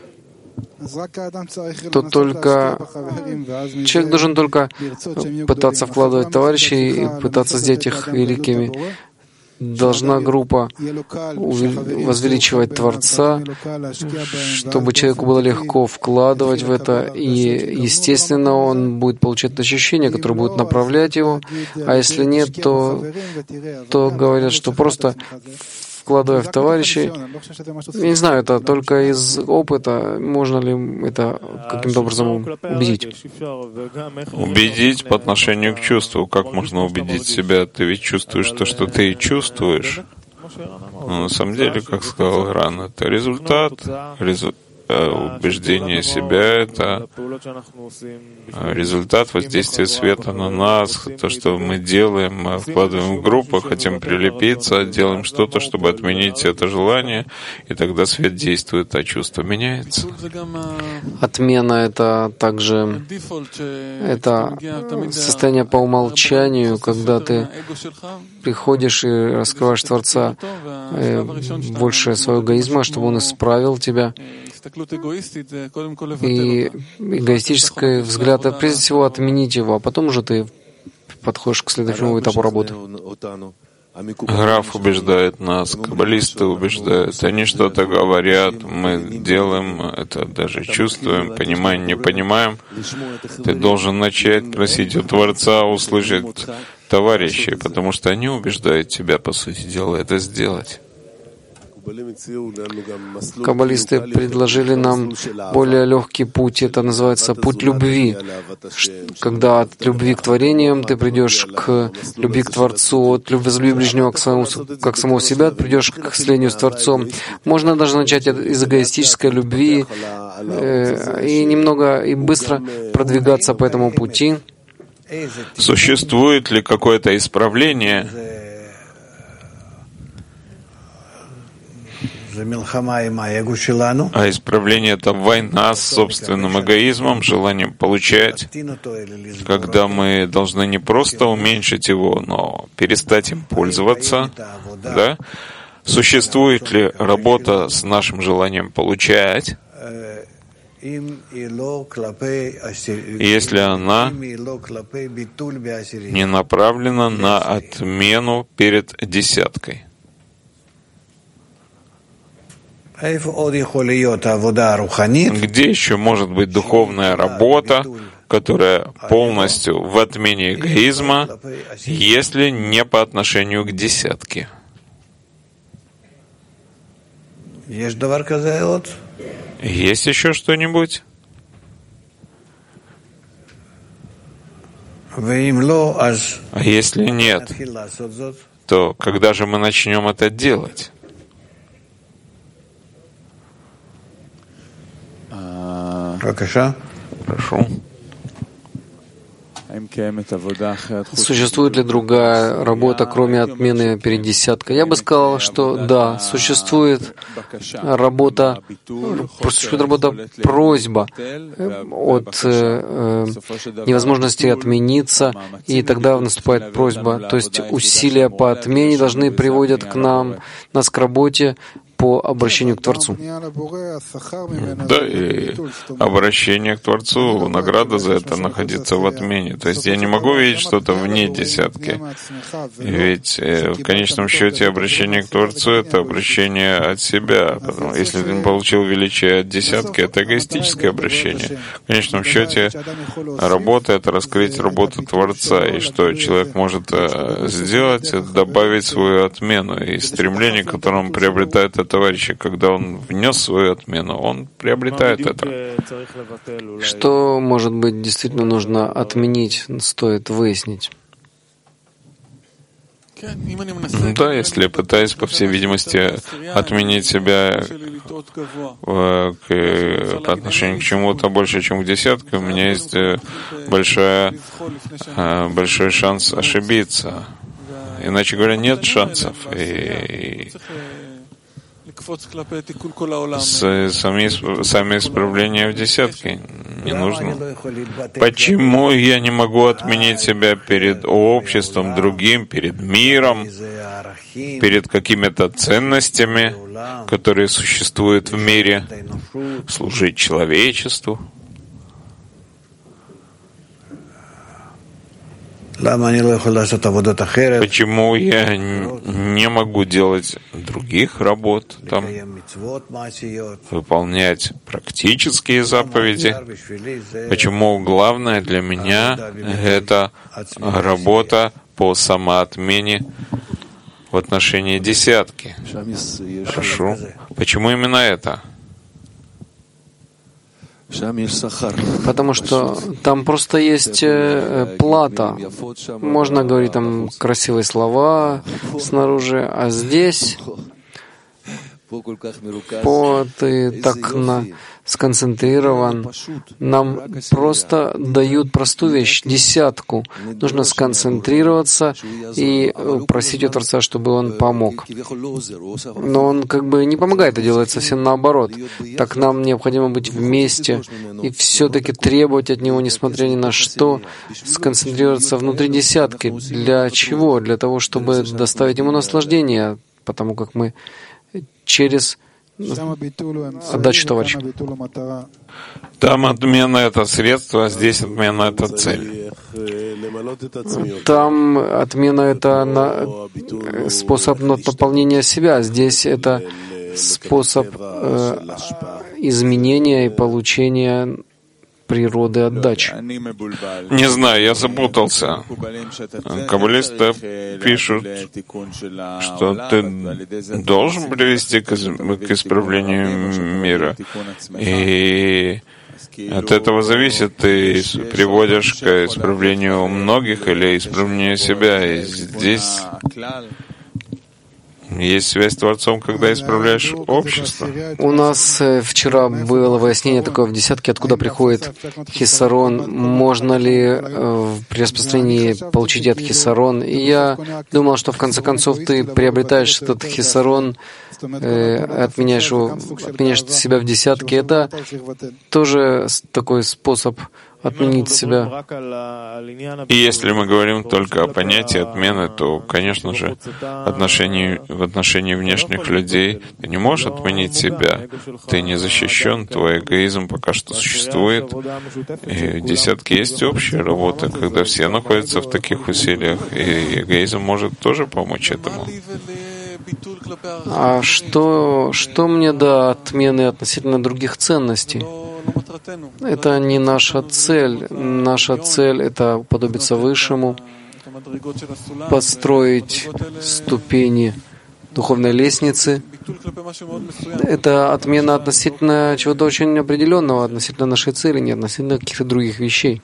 только человек должен только пытаться вкладывать товарищей и пытаться сделать их великими. Должна группа возвеличивать Творца, чтобы человеку было легко вкладывать в это, и, естественно, он будет получать ощущения, которые будут направлять его, а если нет, то говорят, что просто вкладывая в товарищей, я не знаю, это только из опыта, можно ли это каким-то образом убедить? Убедить по отношению к чувству. Как можно убедить себя? Ты ведь чувствуешь то, что ты и чувствуешь. Но на самом деле, как сказал Ран, это результат убеждение себя — это результат воздействия света на нас, то, что мы делаем, мы вкладываем в группу, хотим прилепиться, делаем что-то, чтобы отменить это желание, и тогда свет действует, а чувство меняется. Отмена — это также это состояние по умолчанию, когда ты приходишь и раскрываешь Творца больше своего эгоизма, чтобы он исправил тебя. И эгоистический взгляд — это прежде всего отменить его, а потом уже ты подходишь к следующему этапу работы. Граф убеждает нас, каббалисты убеждают, они что-то говорят, мы делаем это, даже чувствуем, понимаем, не понимаем. Ты должен начать просить у Творца услышать товарищей, потому что они убеждают тебя, по сути дела, это сделать. Каббалисты предложили нам более легкий путь. Это называется путь любви. Когда от любви к творениям ты придешь к любви к Творцу, от возлюби ближнего как самого себя, придешь к слиянию с Творцом. Можно даже начать из эгоистической любви и немного и быстро продвигаться по этому пути. Существует ли какое-то исправление? А исправление — это война с собственным эгоизмом, желанием получать, когда мы должны не просто уменьшить его, но перестать им пользоваться. Да? Существует ли работа с нашим желанием получать, если она не направлена на отмену перед десяткой? Где еще может быть духовная работа, которая полностью в отмене эгоизма, если не по отношению к десятке? Есть еще что-нибудь? А если нет, то когда же мы начнем это делать? Прошу. Существует ли другая работа, кроме отмены перед десяткой? Я бы сказал, что да, существует работа просьба от невозможности отмениться, и тогда наступает просьба. То есть усилия по отмене должны приводят нас к работе по обращению к Творцу. Да, и обращение к Творцу, награда за это находится в отмене. То есть я не могу видеть что-то вне десятки. Ведь в конечном счете обращение к Творцу — это обращение от себя. Если ты не получил величие от десятки, это эгоистическое обращение. В конечном счете работа — это раскрыть работу Творца. И что человек может сделать, это добавить свою отмену. И стремление, которое он приобретает от товарища, когда он внес свою отмену, он приобретает это. Что, может быть, действительно нужно отменить, стоит выяснить? Да, если я пытаюсь, по всей видимости, отменить себя по отношению к чему-то больше, чем к десятке, у меня есть большой шанс ошибиться. Иначе говоря, нет шансов. И сами исправления в десятке не нужно. Почему я не могу отменить себя перед обществом, другим, перед миром, перед какими-то ценностями, которые существуют в мире, служить человечеству? Почему я не могу делать других работ там, выполнять практические заповеди? Почему главное для меня — это работа по самоотмене в отношении десятки? Прошу. Почему именно это? Потому что там просто есть плата. Можно говорить там красивые слова снаружи, а здесь ты так сконцентрирован. Нам просто дают простую вещь, десятку. Нужно сконцентрироваться и просить у Творца, чтобы Он помог. Но Он как бы не помогает, а делает совсем наоборот. Так нам необходимо быть вместе и все-таки требовать от Него, несмотря ни на что, сконцентрироваться внутри десятки. Для чего? Для того, чтобы доставить Ему наслаждение, потому как мы через отдачу товарища. Там отмена — это средство, а здесь отмена — это цель. Там отмена — это способ наполнения себя, здесь это способ изменения и получения природы отдачи. Не знаю, я запутался. Каббалисты пишут, что ты должен привести к исправлению мира. И от этого зависит, ты приводишь к исправлению многих или исправлению себя. И здесь есть связь с Творцом, когда исправляешь общество. У нас вчера было выяснение такое в десятке, откуда приходит хиссарон, можно ли при распространении получить от хиссарон. И я думал, что в конце концов ты приобретаешь этот хиссарон, отменяешь себя в десятке. Это тоже такой способ отменить себя. И если мы говорим только о понятии отмены, то, конечно же, в отношении внешних людей ты не можешь отменить себя. Ты не защищен, твой эгоизм пока что существует. И в десятке есть общая работа, когда все находятся в таких усилиях, и эгоизм может тоже помочь этому. А что мне до отмены относительно других ценностей? Это не наша цель. Наша цель — это уподобиться Высшему, построить ступени духовной лестницы. Это отмена относительно чего-то очень определенного, относительно нашей цели, не относительно каких-то других вещей.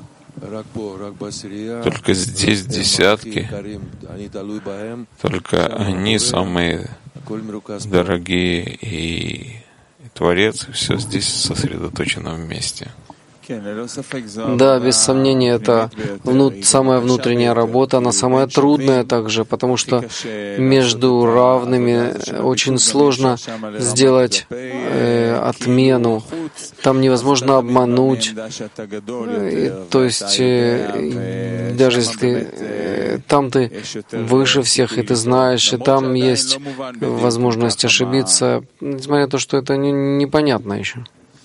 Только здесь десятки, только они самые дорогие, и Творец, и все здесь сосредоточено вместе. Да, без сомнения, это самая внутренняя работа, она самая трудная также, потому что между равными очень сложно сделать отмену. Там невозможно обмануть. То есть, даже если там ты выше всех, и ты знаешь, и там есть возможность ошибиться, несмотря на то, что это непонятно еще.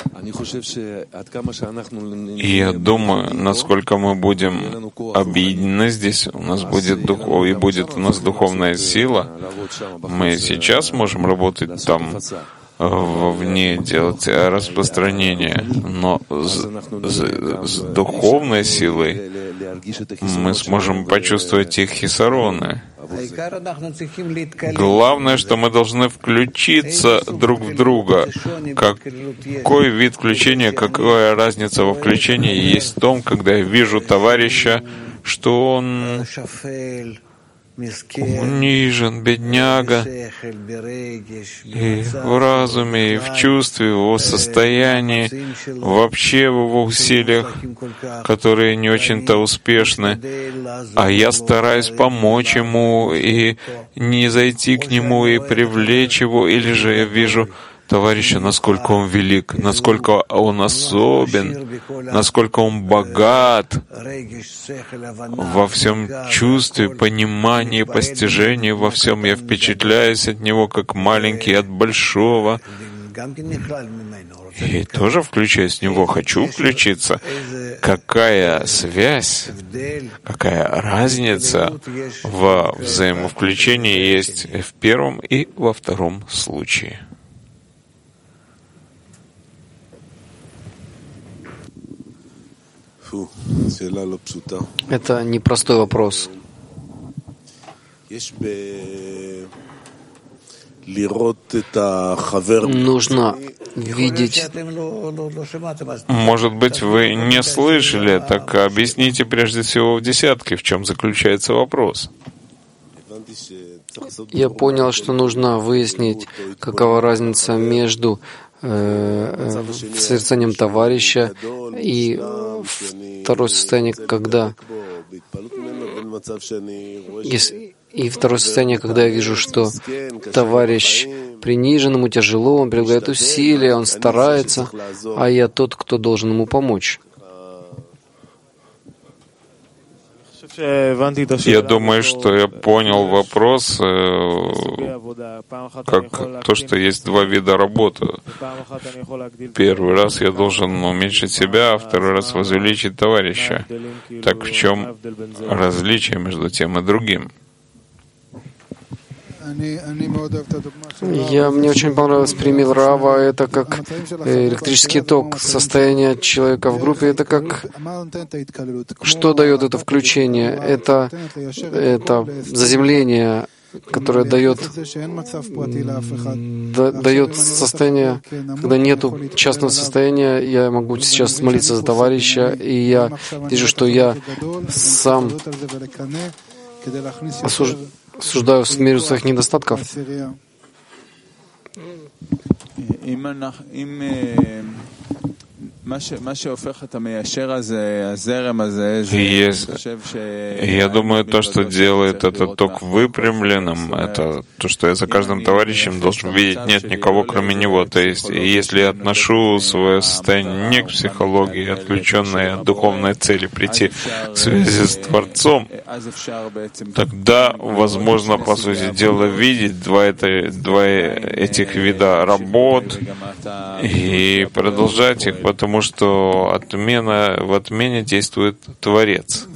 И я думаю, насколько мы будем объединены здесь, у нас будет будет у нас духовная сила. Мы сейчас можем работать там вовне, делать распространение, но с духовной силой мы сможем почувствовать их хисароны. Главное, что мы должны включиться друг в друга. Какой вид включения, какая разница во включении есть в том, когда я вижу товарища, что он унижен, бедняга, и в разуме, и в чувстве, в его состоянии, вообще в его усилиях, которые не очень-то успешны, а я стараюсь помочь ему и не зайти к нему и привлечь его, или же я вижу товарища, насколько он велик, насколько он особен, насколько он богат во всем чувстве, понимании, постижении, во всем я впечатляюсь от него, как маленький от большого. И тоже включаюсь в него, хочу включиться. Какая связь, какая разница во взаимовключении есть в первом и во втором случае. Это непростой вопрос. Нужно видеть. Может быть, вы не слышали, так объясните прежде всего в десятке, в чем заключается вопрос. Я понял, что нужно выяснить, какова разница между созерцанием товарища и второе состояние, когда я вижу, что товарищ принижен, ему тяжело, он прилагает усилия, он старается, а я тот, кто должен ему помочь. Я думаю, что я понял вопрос как то, что есть два вида работы. Первый раз я должен уменьшить себя, а второй раз возвеличить товарища. Так в чем различие между тем и другим? Мне очень понравился пример Рава. Это как электрический ток. Состояние человека в группе — это как... Что дает это включение? Это заземление, которое дает состояние, когда нету частного состояния. Я могу сейчас молиться за товарища, и я вижу, что я сам осуждаю в меру своих недостатков. Я думаю, то, что делает этот ток выпрямленным, это то, что я за каждым товарищем должен видеть, нет никого, кроме него. То есть, если я отношу свое состояние не к психологии, отключенной от духовной цели прийти к связи с Творцом, тогда возможно, по сути дела, видеть два этих вида работ и продолжать их, потому что в отмене действует Творец.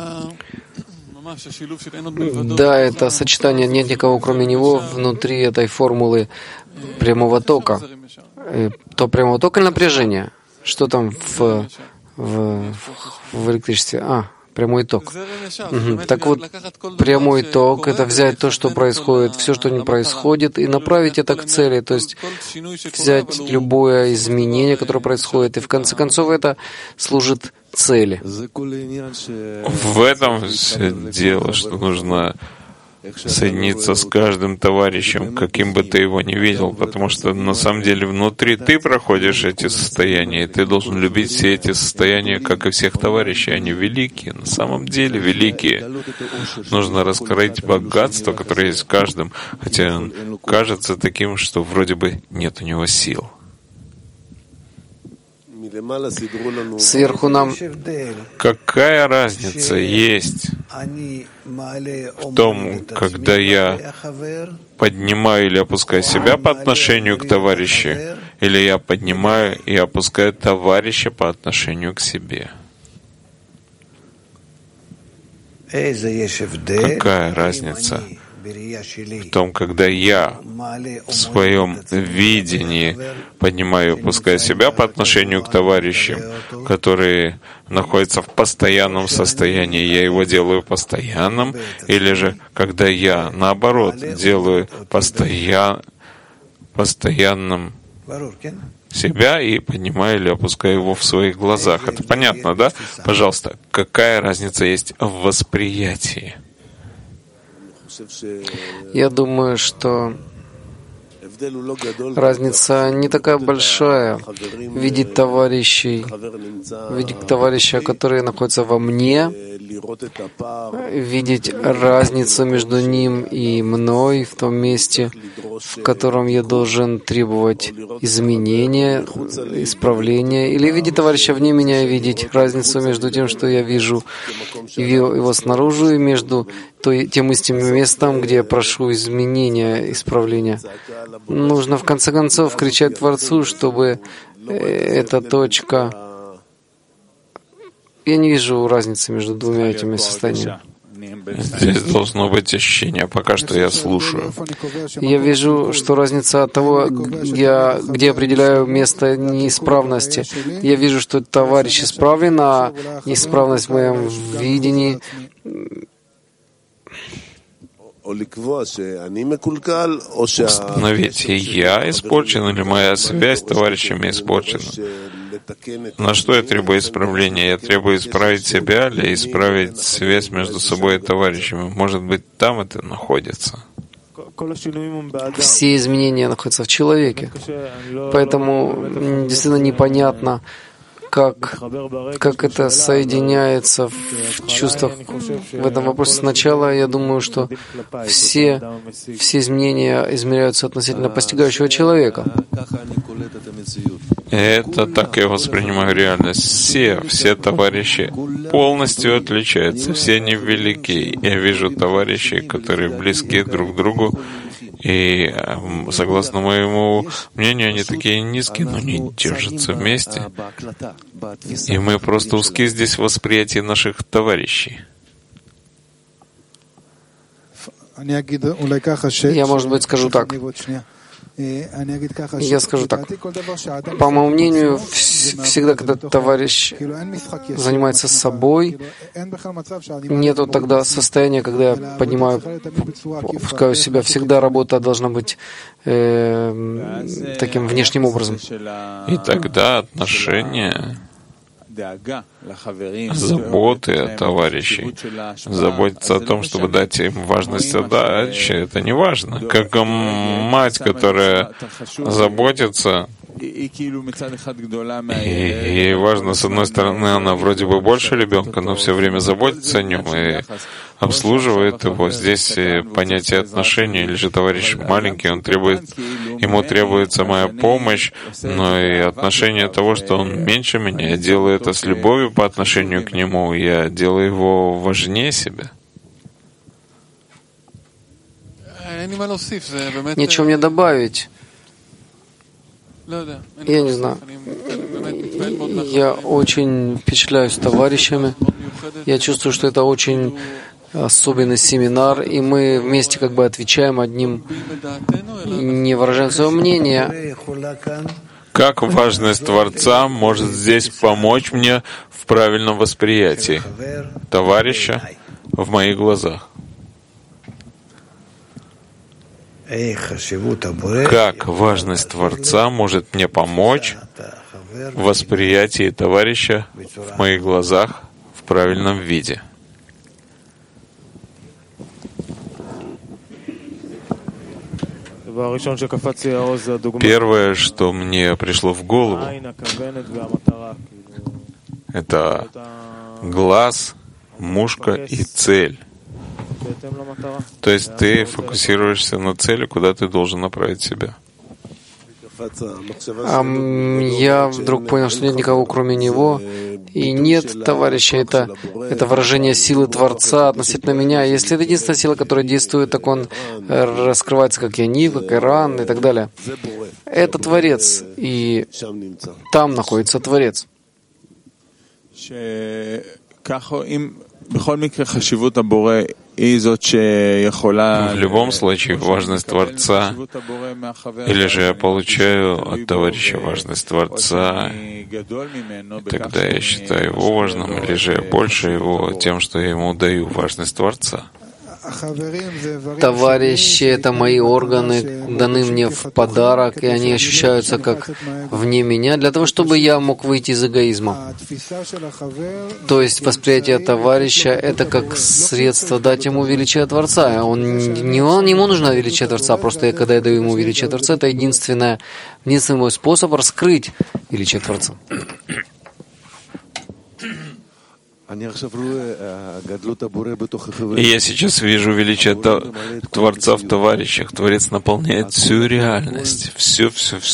Да, это сочетание «нет никого, кроме него» внутри этой формулы прямого тока. То прямого тока или напряжения? Что там в электричестве? Прямой ток. Так вот, прямой ток — это взять то, что происходит, все, что не происходит, и направить это к цели, то есть взять любое изменение, которое происходит, и в конце концов это служит цели. В этом все дело, что нужно соединиться с каждым товарищем, каким бы ты его ни видел, потому что на самом деле внутри ты проходишь эти состояния, и ты должен любить все эти состояния, как и всех товарищей. Они великие, на самом деле великие. Нужно раскрыть богатство, которое есть в каждом, хотя он кажется таким, что вроде бы нет у него сил. Сверху нам... Какая разница есть в том, когда я поднимаю или опускаю себя по отношению к товарищу, или я поднимаю и опускаю товарища по отношению к себе? Какая разница в том, когда я в своем видении поднимаю и опускаю себя по отношению к товарищам, которые находятся в постоянном состоянии, я его делаю постоянным, или же когда я, наоборот, делаю постоянным себя и поднимаю или опускаю его в своих глазах. Это понятно, да? Пожалуйста, какая разница есть в восприятии? Я думаю, что разница не такая большая. Видеть товарища, которые находятся во мне, видеть разницу между ним и мной в том месте, в котором я должен требовать изменения, исправления, или видеть товарища вне меня и видеть разницу между тем, что я вижу его снаружи, и между тем истинным местом, где я прошу изменения, исправления. Нужно в конце концов кричать Творцу, чтобы эта точка... Я не вижу разницы между двумя этими состояниями. Здесь должно быть ощущение, пока что я слушаю. Я вижу, что разница от того, где определяю место неисправности. Я вижу, что товарищ исправлен, а неисправность в моем видении. Установить, я испорчен или моя связь с товарищами испорчена. На что я требую исправления? Я требую исправить себя или исправить связь между собой и товарищами? Может быть, там это находится. Все изменения находятся в человеке. Поэтому действительно непонятно, как это соединяется в чувствах в этом вопросе. Сначала я думаю, что все изменения измеряются относительно постигающего человека. Это так я воспринимаю реальность. Все товарищи полностью отличаются, все они велики. Я вижу товарищей, которые близки друг к другу, и, согласно моему мнению, они такие низкие, но они держатся вместе. И мы просто узки здесь в восприятии наших товарищей. Я, может быть, скажу так. Я скажу так. По моему мнению, всегда, когда товарищ занимается собой, нету тогда состояния, когда я поднимаю, опускаю себя. Всегда работа должна быть таким внешним образом. И тогда отношения, заботы о товарищей, заботиться о том, чтобы дать им важность отдачи, это не важно. Как мать, которая заботится, и ей важно, с одной стороны, она вроде бы больше ребенка, но все время заботится о нем и обслуживает его. Здесь понятие отношений, или же товарищ маленький, ему требуется моя помощь, но и отношение того, что он меньше меня, я делаю это с любовью по отношению к нему, я делаю его важнее себя. Нечего мне добавить. Я не знаю. Я очень впечатляюсь товарищами. Я чувствую, что это очень особенный семинар, и мы вместе как бы отвечаем одним, не выражаем своего мнения. Как важность Творца может здесь помочь мне в правильном восприятии товарища в моих глазах? Как важность Творца может мне помочь в восприятии товарища в моих глазах в правильном виде? Первое, что мне пришло в голову, это глаз, мушка и цель. То есть ты фокусируешься на цели, куда ты должен направить себя. Я вдруг понял, что нет никого, кроме Него, и нет товарища. Это выражение силы Творца относительно меня. Если это единственная сила, которая действует, так он раскрывается как Янив, как Иран и так далее. Это Творец, и там находится Творец. В любом случае, важность Творца, или же я получаю от товарища важность Творца, и тогда я считаю его важным, или же я больше его тем, что я ему даю важность Творца. Товарищи — это мои органы, даны мне в подарок, и они ощущаются как вне меня, для того, чтобы я мог выйти из эгоизма. То есть восприятие товарища — это как средство дать ему величие Творца. Ему нужно величие Творца, просто когда я даю ему величие Творца, это единственный мой способ раскрыть величие Творца. И я сейчас вижу величие Творца в товарищах. Творец наполняет всю реальность, все.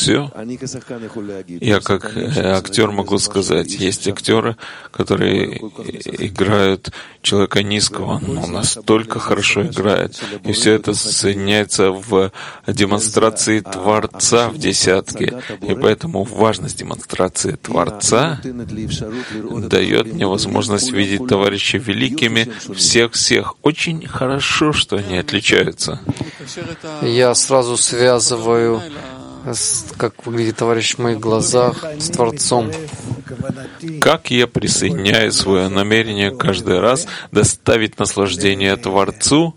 Я как актер могу сказать, есть актеры, которые играют человека низкого, но настолько хорошо играют. И все это соединяется в демонстрации Творца в десятке. И поэтому важность демонстрации Творца дает мне возможность видеть товарищей великими всех. Очень хорошо, что они отличаются. Я сразу связываю, как выглядит товарищ в моих глазах, с Творцом. Как я присоединяю свое намерение каждый раз доставить наслаждение Творцу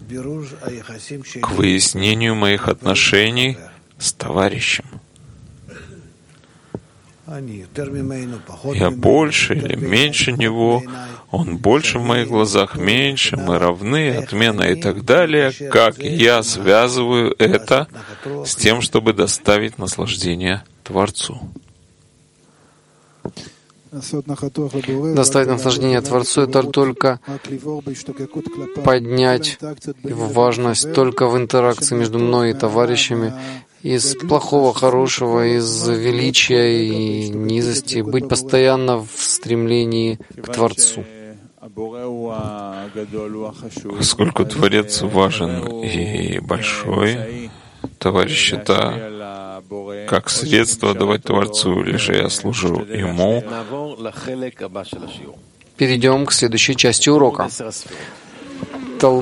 к выяснению моих отношений с товарищем. Я больше или меньше него, он больше в моих глазах, меньше, мы равны, отмена и так далее. Как я связываю это с тем, чтобы доставить наслаждение Творцу? Доставить наслаждение Творцу — это только поднять его важность только в интеракции между мной и товарищами, из плохого, хорошего, из величия и низости, быть постоянно в стремлении к Творцу. Поскольку Творец важен и большой, товарищ — это как средство давать Творцу, или же я служу Ему. Перейдем к следующей части урока.